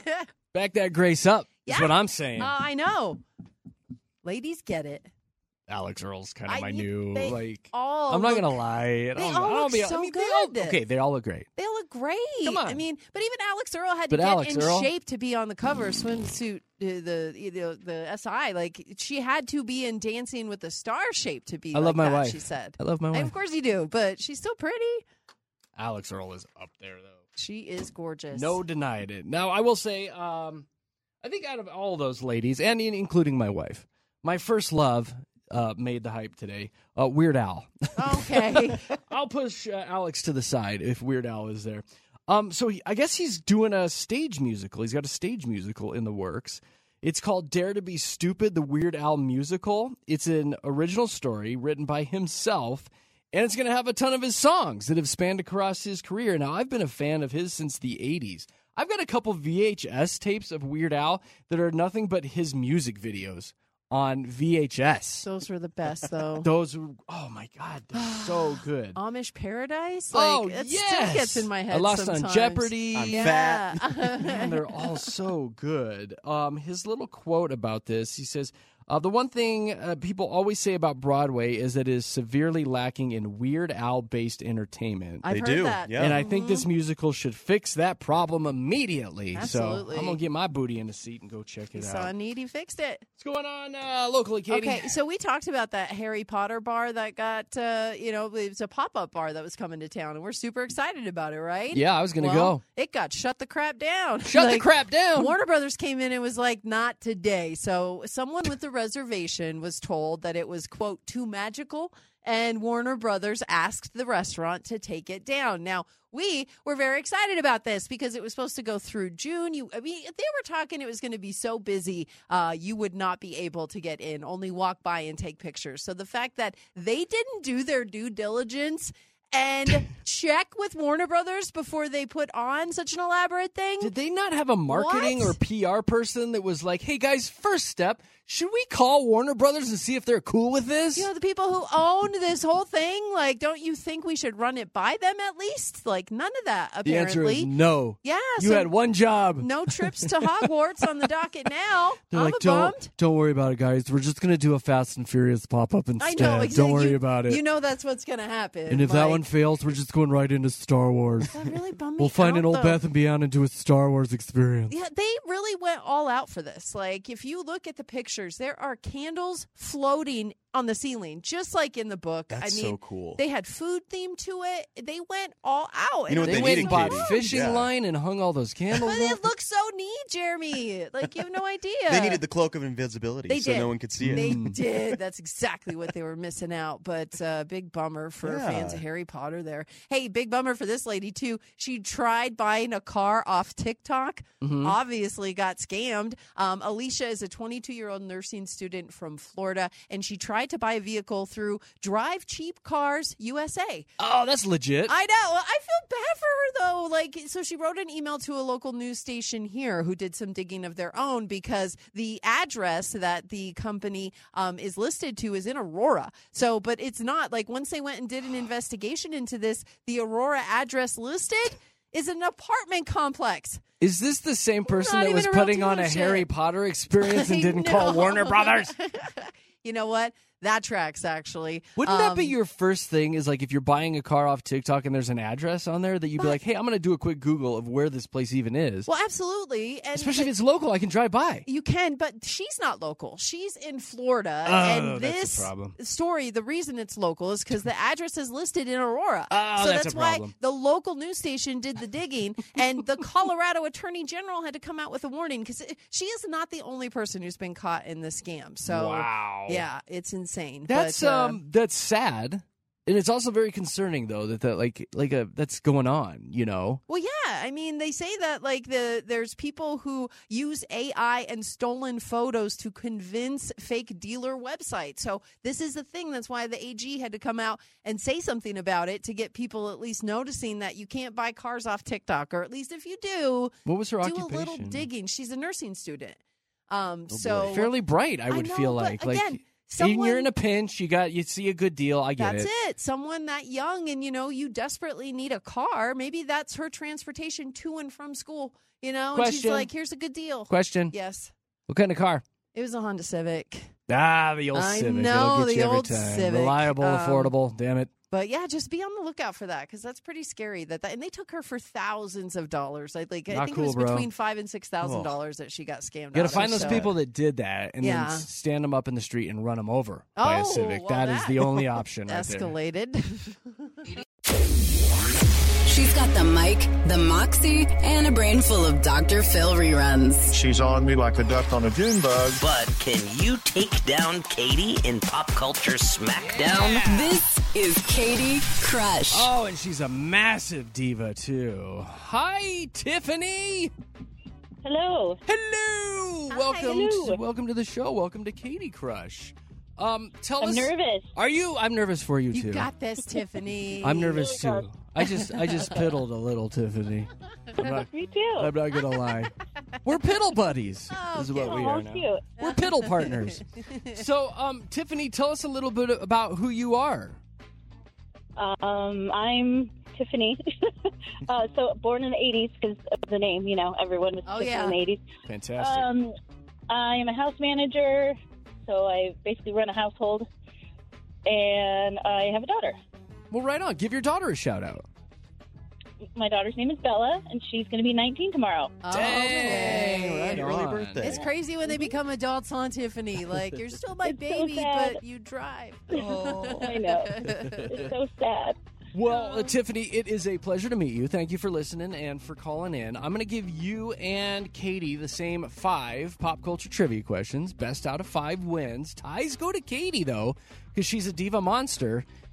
S4: back that grace up is
S5: Yeah.
S4: what I'm saying.
S5: Uh, I know. Ladies get it.
S4: Alex Earl's kind of
S5: I-
S4: my new,
S5: they
S4: like,
S5: all
S4: I'm not
S5: look-
S4: going to lie. I
S5: They
S4: don't-
S5: all
S4: I don't
S5: look
S4: be-
S5: so
S4: I mean, they all-
S5: good.
S4: okay, they all look great.
S5: They look great.
S4: Come on.
S5: I mean, but even Alex Earl had
S4: But
S5: to get
S4: Alex
S5: in
S4: Earl-
S5: shape to be on the cover of swimsuit, uh, the, the the S I. Like she had to be in Dancing with the Star shape to be.
S4: I love
S5: like
S4: my
S5: that,
S4: wife.
S5: She said.
S4: I love my
S5: And
S4: wife.
S5: of course you do, but she's still pretty.
S4: Alex Earl is up there, though.
S5: She is gorgeous.
S4: No denying it. Now, I will say, um, I think out of all those ladies, and in, including my wife, my first love uh, made the hype today. Uh, Weird Al.
S5: Okay.
S4: I'll push uh, Alex to the side if Weird Al is there. Um, so he, I guess he's doing a stage musical. He's got a stage musical in the works. It's called Dare to Be Stupid, the Weird Al musical. It's an original story written by himself, and it's going to have a ton of his songs that have spanned across his career. Now, I've been a fan of his since the eighties. I've got a couple V H S tapes of Weird Al that are nothing but his music videos on V H S.
S5: Those were the best, though.
S4: Those were, oh my God, they're so good.
S5: Amish Paradise? Like,
S4: Oh,
S5: it
S4: yes.
S5: still gets in my head
S4: I Lost
S5: sometimes.
S4: on Jeopardy.
S6: I'm
S5: Yeah.
S4: Man, they're all so good. Um, his little quote about this, he says, uh, the one thing uh, people always say about Broadway is that it is severely lacking in Weird Al-based entertainment.
S5: I've
S6: They
S5: heard
S6: do,
S5: that.
S6: yeah.
S4: And I think this musical should fix that problem immediately.
S5: Absolutely.
S4: So I'm going to get my booty in the seat and go check
S5: He
S4: it
S5: saw
S4: out.
S5: a need, he fixed it.
S4: What's going on uh, locally, Katie?
S5: Okay, so we talked about that Harry Potter bar that got, uh, you know, it was a pop-up bar that was coming to town, and we're super excited about it, right?
S4: Yeah, I was going to
S5: Well,
S4: go.
S5: It got shut the crap down.
S4: Shut the
S5: Like,
S4: crap down.
S5: Warner Brothers came in and was like, not today. So someone with the reservation was told that it was, quote, too magical, and Warner Brothers asked the restaurant to take it down. Now, we were very excited about this because it was supposed to go through June. You, I mean, they were talking it was going to be so busy, uh, you would not be able to get in, only walk by and take pictures. So the fact that they didn't do their due diligence and check with Warner Brothers before they put on such an elaborate thing.
S4: Did they not have a marketing
S5: What?
S4: or P R person that was like, hey, guys, first step, should we call Warner Brothers and see if they're cool with this?
S5: You know, the people who owned this whole thing, like, don't you think we should run it by them at least? Like, none of that,
S4: the
S5: apparently.
S4: answer is no.
S5: Yeah.
S4: You
S5: so
S4: had one job.
S5: no trips to Hogwarts on the docket now.
S4: They're
S5: I'm
S4: like,
S5: a
S4: don't,
S5: bummed.
S4: don't worry about it, guys. We're just going to do a Fast and Furious pop-up
S5: I
S4: instead.
S5: know, exactly.
S4: Don't worry
S5: You-
S4: about it.
S5: You know that's what's going to happen.
S4: and if that
S5: Like,
S4: one fails, we're just going right into Star Wars.
S5: that really bummed me
S4: We'll find
S5: out,
S4: an old
S5: though.
S4: Beth and Beyond and do a Star Wars experience.
S5: Yeah, they really went all out for this. Like, if you look at the pictures, there are candles floating on the ceiling, just like in the book.
S6: That's
S5: I mean,
S6: so cool.
S5: They had food theme to it. They went all out.
S6: You know what
S4: They
S6: they
S4: went
S6: needed,
S4: and bought
S6: Katie?
S4: fishing
S6: Yeah.
S4: line and hung all those candles
S5: But
S4: up.
S5: it looks so neat, Jeremy. Like, you have no idea.
S6: They needed the cloak of invisibility
S5: They
S6: so
S5: did.
S6: no one could see it.
S5: They did. That's exactly what they were missing out. But uh, big bummer for
S6: Yeah.
S5: fans of Harry Potter there. Hey, big bummer for this lady, too. She tried buying a car off TikTok,
S4: Mhm.
S5: obviously got scammed. Um, Alicia is a twenty-two-year-old nursing student from Florida, and she tried to buy a vehicle through Drive Cheap Cars U S A.
S4: Oh, that's legit.
S5: I know. I feel bad for her, though. Like, so she wrote an email to a local news station here who did some digging of their own because the address that the company um, is listed to is in Aurora. So, but it's not. Like, once they went and did an investigation into this, the Aurora address listed is an apartment complex.
S4: Is this the same person
S5: Not
S4: that
S5: even
S4: was
S5: a real
S4: putting on a
S5: dealership.
S4: Harry Potter experience and
S5: I
S4: didn't call
S5: know.
S4: Warner Brothers?
S5: You know what? That tracks, actually.
S4: Wouldn't that be
S5: Um,
S4: your first thing? Is like if you're buying a car off TikTok and there's an address on there that you'd be like, hey, I'm going to do a quick Google of where this place even is.
S5: Well, absolutely. And
S4: Especially if it's local, I can drive by.
S5: You can, but she's not local. She's in Florida.
S4: Oh,
S5: and
S4: that's
S5: this
S4: the problem.
S5: story, the reason it's local is because the address is listed in Aurora.
S4: Oh,
S5: so
S4: that's
S5: that's
S4: a
S5: why
S4: problem.
S5: the local news station did the digging, and the Colorado Attorney General had to come out with a warning because she is not the only person who's been caught in this scam. So,
S4: Wow.
S5: yeah, it's insane.
S4: That's
S5: but, uh,
S4: um that's sad. And it's also very concerning though that that like like a that's going on, you know.
S5: Well, yeah. I mean, they say that like the there's people who use A I and stolen photos to convince fake dealer websites. So this is the thing. That's why the A G had to come out and say something about it to get people at least noticing that you can't buy cars off TikTok, or at least if you do,
S4: What was her
S5: do
S4: occupation?
S5: a little digging. She's a nursing student. Um,
S4: Oh,
S5: so
S4: boy. Fairly bright, I would
S5: know,
S4: feel
S5: but
S4: like.
S5: again,
S4: like
S5: someone-
S4: you're in a pinch, you got you see a good deal, I get
S5: That's
S4: it.
S5: it. Someone that young and, you know, you desperately need a car. Maybe that's her transportation to and from school, you know? And she's
S4: Question.
S5: like, here's a good deal.
S4: Question.
S5: Yes.
S4: What kind of car?
S5: It was a Honda Civic.
S4: Ah, the old
S5: I
S4: Civic.
S5: know,
S4: It'll get
S5: the
S4: you every
S5: old
S4: time.
S5: Civic.
S4: Reliable,
S5: Um,
S4: affordable, damn it.
S5: But yeah, just be on the lookout for that because that's pretty scary. That, that and they took her for thousands of dollars. I like I
S4: Not
S5: think
S4: cool,
S5: it was
S4: bro.
S5: between five and six thousand dollars that she got scammed.
S4: You got to
S5: out
S4: find
S5: of,
S4: those
S5: so-
S4: people that did that and
S5: Yeah.
S4: then s- stand them up in the street and run them over by a
S5: Oh,
S4: Civic.
S5: well,
S4: that is
S5: that
S4: the only option right there.
S5: Escalated.
S2: She's got the mic, the moxie, and a brain full of Doctor Phil reruns.
S13: She's on me like a duck on a June bug.
S14: But can you take down Katie in Pop Culture Smackdown?
S2: This is Katie Crush.
S4: Oh, and she's a massive diva, too. Hi, Tiffany.
S15: Hello.
S4: Hello.
S15: Hi,
S4: welcome,
S15: hello.
S4: To, welcome to the show. Welcome to Katie Crush. Um, tell
S15: I'm
S4: us.
S15: nervous.
S4: Are you? I'm nervous for you,
S5: You
S4: too.
S5: got this, Tiffany.
S4: I'm nervous too. I just, I just piddled a little, Tiffany. I'm not,
S15: Me too.
S4: I'm not gonna lie. We're piddle buddies.
S5: Oh,
S4: is what we
S15: Oh,
S4: are now.
S15: cute.
S4: We're piddle partners. So, um, Tiffany, tell us a little bit about who you are.
S15: Um, I'm Tiffany. uh, so born in the eighties because of the name, you know, everyone was
S5: Oh,
S15: Tiffany
S5: yeah.
S15: in the eighties.
S4: Fantastic.
S15: Um, I'm a house manager, so I basically run a household, and I have a daughter.
S4: Well, right on. Give your daughter a shout out.
S15: My daughter's name is Bella, and she's going to be nineteen tomorrow.
S5: Oh,
S4: Dang, right
S6: Early
S4: on.
S6: birthday.
S5: It's crazy when they become adults, huh, Tiffany? Like, you're still my
S15: It's so
S5: baby,
S15: sad.
S5: but you drive.
S15: Oh, I know. It's so sad.
S4: Well, uh, Tiffany, it is a pleasure to meet you. Thank you for listening and for calling in. I'm going to give you and Katie the same five pop culture trivia questions. Best out of five wins. Ties go to Katie, though, because she's a diva monster.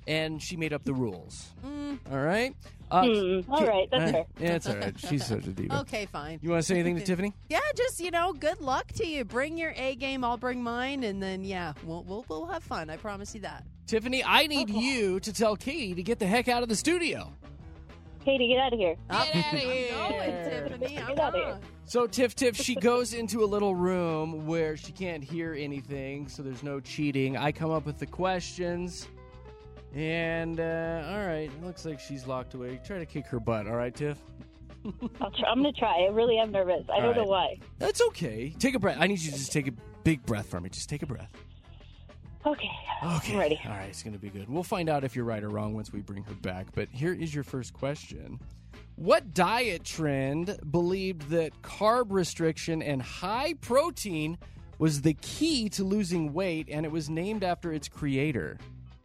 S4: and she made up the rules.
S5: Mm.
S4: All right? Uh,
S15: Mm, all right, that's fair.
S4: Yeah, it's all right. She's such a diva.
S5: Okay, fine.
S4: You want to say anything to Tiffany?
S5: Yeah, just, you know, good luck to you. Bring your A game, I'll bring mine, and then, yeah, we'll we'll, we'll have fun. I promise you that.
S4: Tiffany, I need you to tell Katie to get the heck out of the studio.
S15: Katie, get out of here.
S5: Get out of here. I'm going, Tiffany. I'm
S15: Get out of here.
S5: gone.
S4: So, Tiff, Tiff, she goes into a little room where she can't hear anything, so there's no cheating. I come up with the questions, and, uh, all right, it looks like she's locked away. Try to kick her butt, all right, Tiff?
S15: I'll try, I'm going to try. I really am nervous. I
S4: All
S15: don't know
S4: right.
S15: why.
S4: That's okay. Take a breath. I need you to just take a big breath for me. Just take a breath.
S15: Okay.
S4: Okay.
S15: I'm ready.
S4: All right, it's going to be good. We'll find out if you're right or wrong once we bring her back. But here is your first question. What diet trend believed that carb restriction and high protein was the key to losing weight, and it was named after its creator?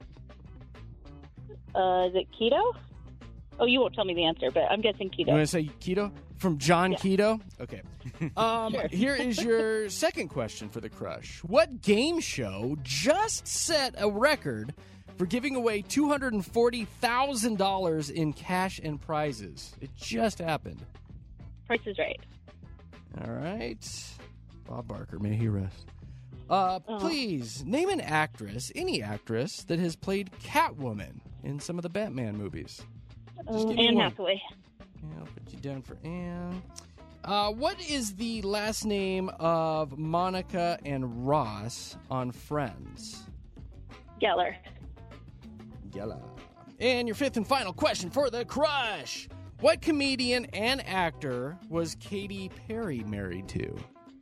S15: Uh, is it keto? Oh, you won't tell me the answer, but I'm guessing keto.
S4: You want to say keto? From John
S15: Yeah.
S4: Keto? Okay. Um,
S15: Sure.
S4: Here is your second question for the crush. What game show just set a record for giving away two hundred forty thousand dollars in cash and prizes? It just happened.
S15: Price is Right.
S4: All right. Bob Barker, may he rest. Uh,
S15: Oh.
S4: Please, name an actress, any actress, that has played Catwoman in some of the Batman movies. Just
S15: Um,
S4: give me
S15: Anne
S4: one.
S15: Hathaway.
S4: Yeah, I'll put you down for Anne. Uh, what is the last name of Monica and Ross on Friends?
S15: Geller.
S4: Yella. And your fifth and final question for the crush. What comedian and actor was Katy Perry married to?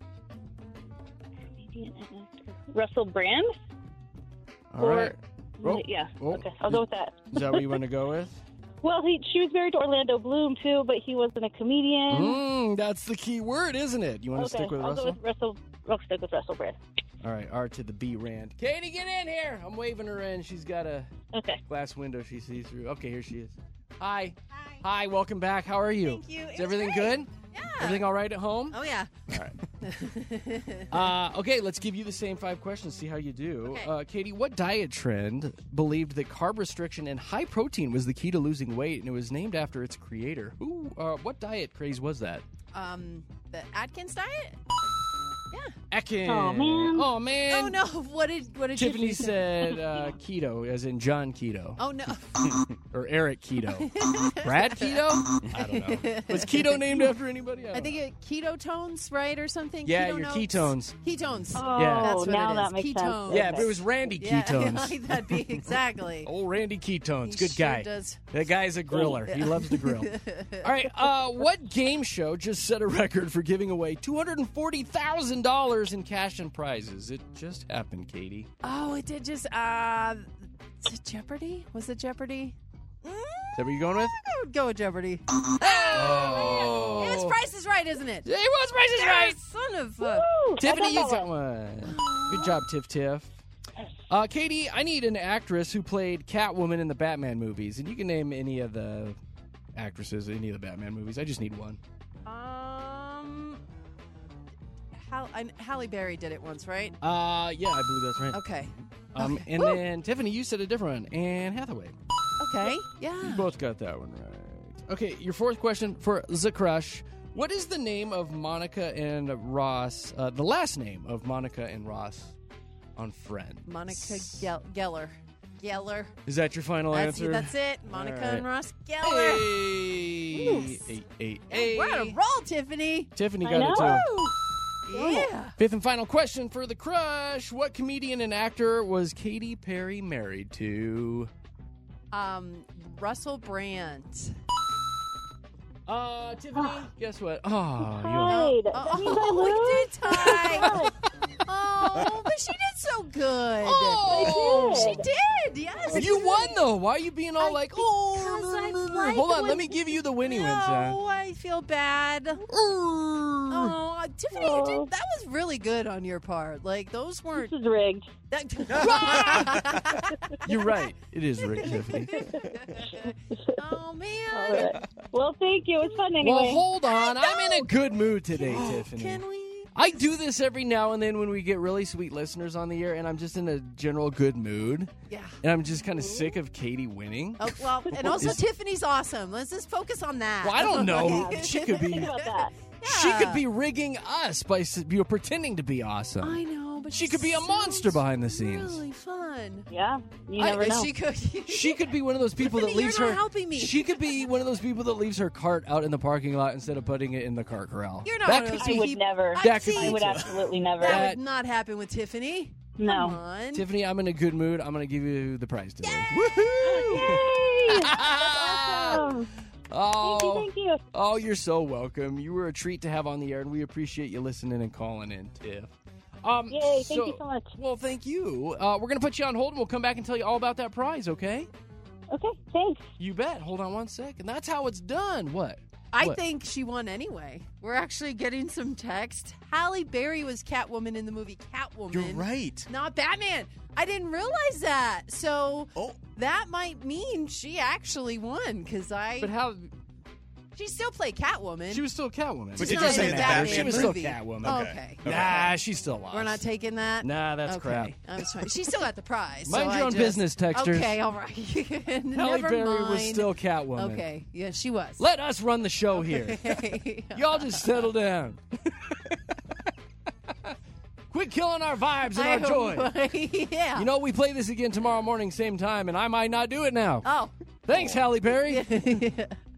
S15: Comedian and actor. Russell Brand?
S4: All
S15: Or-
S4: right. Oh,
S15: Yeah.
S4: oh.
S15: Okay, I'll go with that.
S4: Is that what you want to go with?
S15: Well, he, she was married to Orlando Bloom, too, but he wasn't a comedian.
S4: Mm, that's the key word, isn't it? You want to
S15: okay,
S4: stick with
S15: I'll
S4: Russell?
S15: go with Russell. I'll stick with Russell Brand.
S4: All right, R to the B Rand. Katie, get in here. I'm waving her in. She's got a
S15: Okay.
S4: glass window she sees through. Okay, here she is. Hi. Hi. Hi, welcome back. How are you?
S5: Thank you. It
S4: Is
S5: was
S4: everything
S5: great.
S4: good?
S5: Yeah.
S4: Everything all right at home?
S5: Oh, yeah.
S4: All right. Uh, okay, let's give you the same five questions, see how you do.
S5: Okay.
S4: Uh, Katie, what diet trend believed that carb restriction and high protein was the key to losing weight, and it was named after its creator? Who? Uh, what diet craze was that?
S5: Um, the Atkins diet? Yeah.
S4: Atkins.
S15: Oh, man.
S4: Oh, man.
S5: Oh, no. What did, what did
S4: Tiffany
S5: Tiffany say?
S4: said uh, keto, as in John Keto.
S5: Oh, no.
S4: Or Eric Keto. Brad Keto? I don't know. Was keto named after anybody? I,
S5: I
S4: don't
S5: think
S4: know.
S5: it ketones, right, or something?
S4: Yeah,
S5: Keto
S4: your
S5: notes?
S4: ketones.
S5: Ketones.
S15: Oh,
S4: Yeah.
S5: That's what
S15: now
S5: it
S15: that
S5: is.
S15: makes
S5: Ketones.
S15: sense.
S4: Yeah, but it was Randy
S5: Yeah,
S4: Ketones.
S5: that'd be exactly.
S4: Old Randy Ketones.
S5: He
S4: Good
S5: sure
S4: guy.
S5: does.
S4: That guy's a griller. He loves to grill. All right. Uh, what game show just set a record for giving away two hundred forty thousand dollars in cash and prizes? It just happened, Katie.
S5: Oh, it did just, uh, is it Jeopardy? Was it Jeopardy?
S4: Is that what you're going with?
S5: I would go with Jeopardy.
S4: Oh.
S5: It's Price is Right, isn't it?
S4: It was Price is
S5: Yeah,
S4: Right.
S5: Son of a...
S4: Tiffany, you got one. Good job, Tiff Tiff. Uh, Katie, I need an actress who played Catwoman in the Batman movies, and you can name any of the actresses in any of the Batman movies. I just need one.
S5: Um, Hall- I, Halle Berry did it once, right?
S4: Uh, yeah, I believe that's right.
S5: Okay.
S4: Um,
S5: Okay.
S4: and
S5: Woo.
S4: then Tiffany, you said a different one. Anne Hathaway.
S5: Okay.
S4: You
S5: Yeah.
S4: both got that one right. Okay, your fourth question for the crush. What is the name of Monica and Ross, uh, the last name of Monica and Ross on Friends?
S5: Monica Gell- Geller. Geller.
S4: Is that your final
S5: That's,
S4: answer?
S5: that's it. Monica
S4: All right.
S5: and Ross Geller.
S4: Hey,
S5: Yes.
S4: hey, hey,
S5: Yeah,
S4: hey.
S5: We're on a roll, Tiffany.
S4: Tiffany
S15: I
S4: got it
S15: know.
S4: too.
S5: Yeah.
S4: Fifth and final question for the crush. What comedian and actor was Katy Perry married to?
S5: Um, Russell Brand.
S4: Uh, Tiffany, guess what? Oh, you
S15: Tied.
S5: Oh,
S15: That means I
S5: oh, we
S15: lose?
S5: did tie. Oh, but she did so good.
S4: Oh.
S5: She did, yes.
S4: You won though. Why are you being all like, oh,
S5: because I
S4: no, no, no.
S5: like
S4: Hold on,
S5: when-
S4: let me give you the winning
S5: No,
S4: ones. Huh?
S5: I feel bad. Oh, Tiffany, you did, that was really good on your part. Like, those weren't...
S15: This is rigged.
S5: That,
S4: You're right. It is Rick Tiffany.
S5: oh, man.
S15: All right. Well, thank you. It was fun anyway.
S4: Well, hold on. I'm in a good mood today, Tiffany.
S5: Can we?
S4: I do this every now and then when we get really sweet listeners on the air, and I'm just in a general good mood.
S5: Yeah.
S4: And I'm just kind of sick of Katie winning.
S5: Oh, well, and also
S4: Is-
S5: Tiffany's awesome. Let's just focus on that.
S4: Well, I don't know. She could be.
S15: Think about that.
S4: She could be rigging us by s- you know, pretending to be awesome.
S5: I know, but
S4: She could be a monster behind the scenes.
S5: really fun.
S15: Yeah, you
S4: I-
S15: never know.
S5: She could.
S4: She could be one of those people that
S5: Tiffany,
S4: leaves
S5: you're
S4: her.
S5: not helping me.
S4: She could be one of those people that leaves her cart out in the parking lot instead of putting it in the cart corral.
S5: You're not
S4: That
S5: one of
S4: could
S5: those
S4: be.
S15: I would
S5: people-
S15: never.
S4: That could
S5: see.
S4: be
S15: I would
S4: too.
S15: absolutely never.
S5: That
S4: That-
S5: would not happen with Tiffany.
S15: No.
S5: Come on.
S4: Tiffany, I'm in a good mood. I'm going to give you the prize today.
S15: Yay! That's awesome.
S4: Oh,
S15: Thank you, thank you.
S4: oh, you're so welcome. You were a treat to have on the air, and we appreciate you listening and calling in, Tiff. Um,
S15: Yay, thank you so much.
S4: Well, thank you. Uh, we're going to put you on hold, and we'll come back and tell you all about that prize, okay?
S15: Okay, thanks.
S4: You bet. Hold on one second. That's how it's done. What?
S5: I
S4: What?
S5: think she won anyway. We're actually getting some text. Halle Berry was Catwoman in the movie Catwoman.
S6: You're right.
S5: Not Batman. I didn't realize that. So
S6: Oh.
S5: that might mean she actually won because I.
S4: But how?
S5: She still played Catwoman.
S4: She was still Catwoman.
S6: But
S5: She's
S6: it
S5: not
S6: doesn't
S5: in
S6: say
S5: the
S6: that
S5: Batman
S4: She was still
S5: movie.
S4: Catwoman.
S5: Oh,
S6: Okay.
S5: okay.
S4: Nah, she still lost.
S5: We're not taking that.
S4: Nah, that's
S5: okay.
S4: crap.
S5: I was trying. She still got the prize.
S4: Mind
S5: so
S4: your
S5: I
S4: own
S5: just-
S4: business, texters.
S5: Okay, all right.
S4: Halle
S5: Never
S4: Berry
S5: mind.
S4: was still Catwoman.
S5: Okay, yeah, she was.
S4: Let us run the show here. Y'all just settle down. Quit killing our vibes and our joy.
S5: yeah.
S4: You know, we play this again tomorrow morning, same time, and I might not do it now.
S5: Oh.
S4: Thanks, Halle Berry.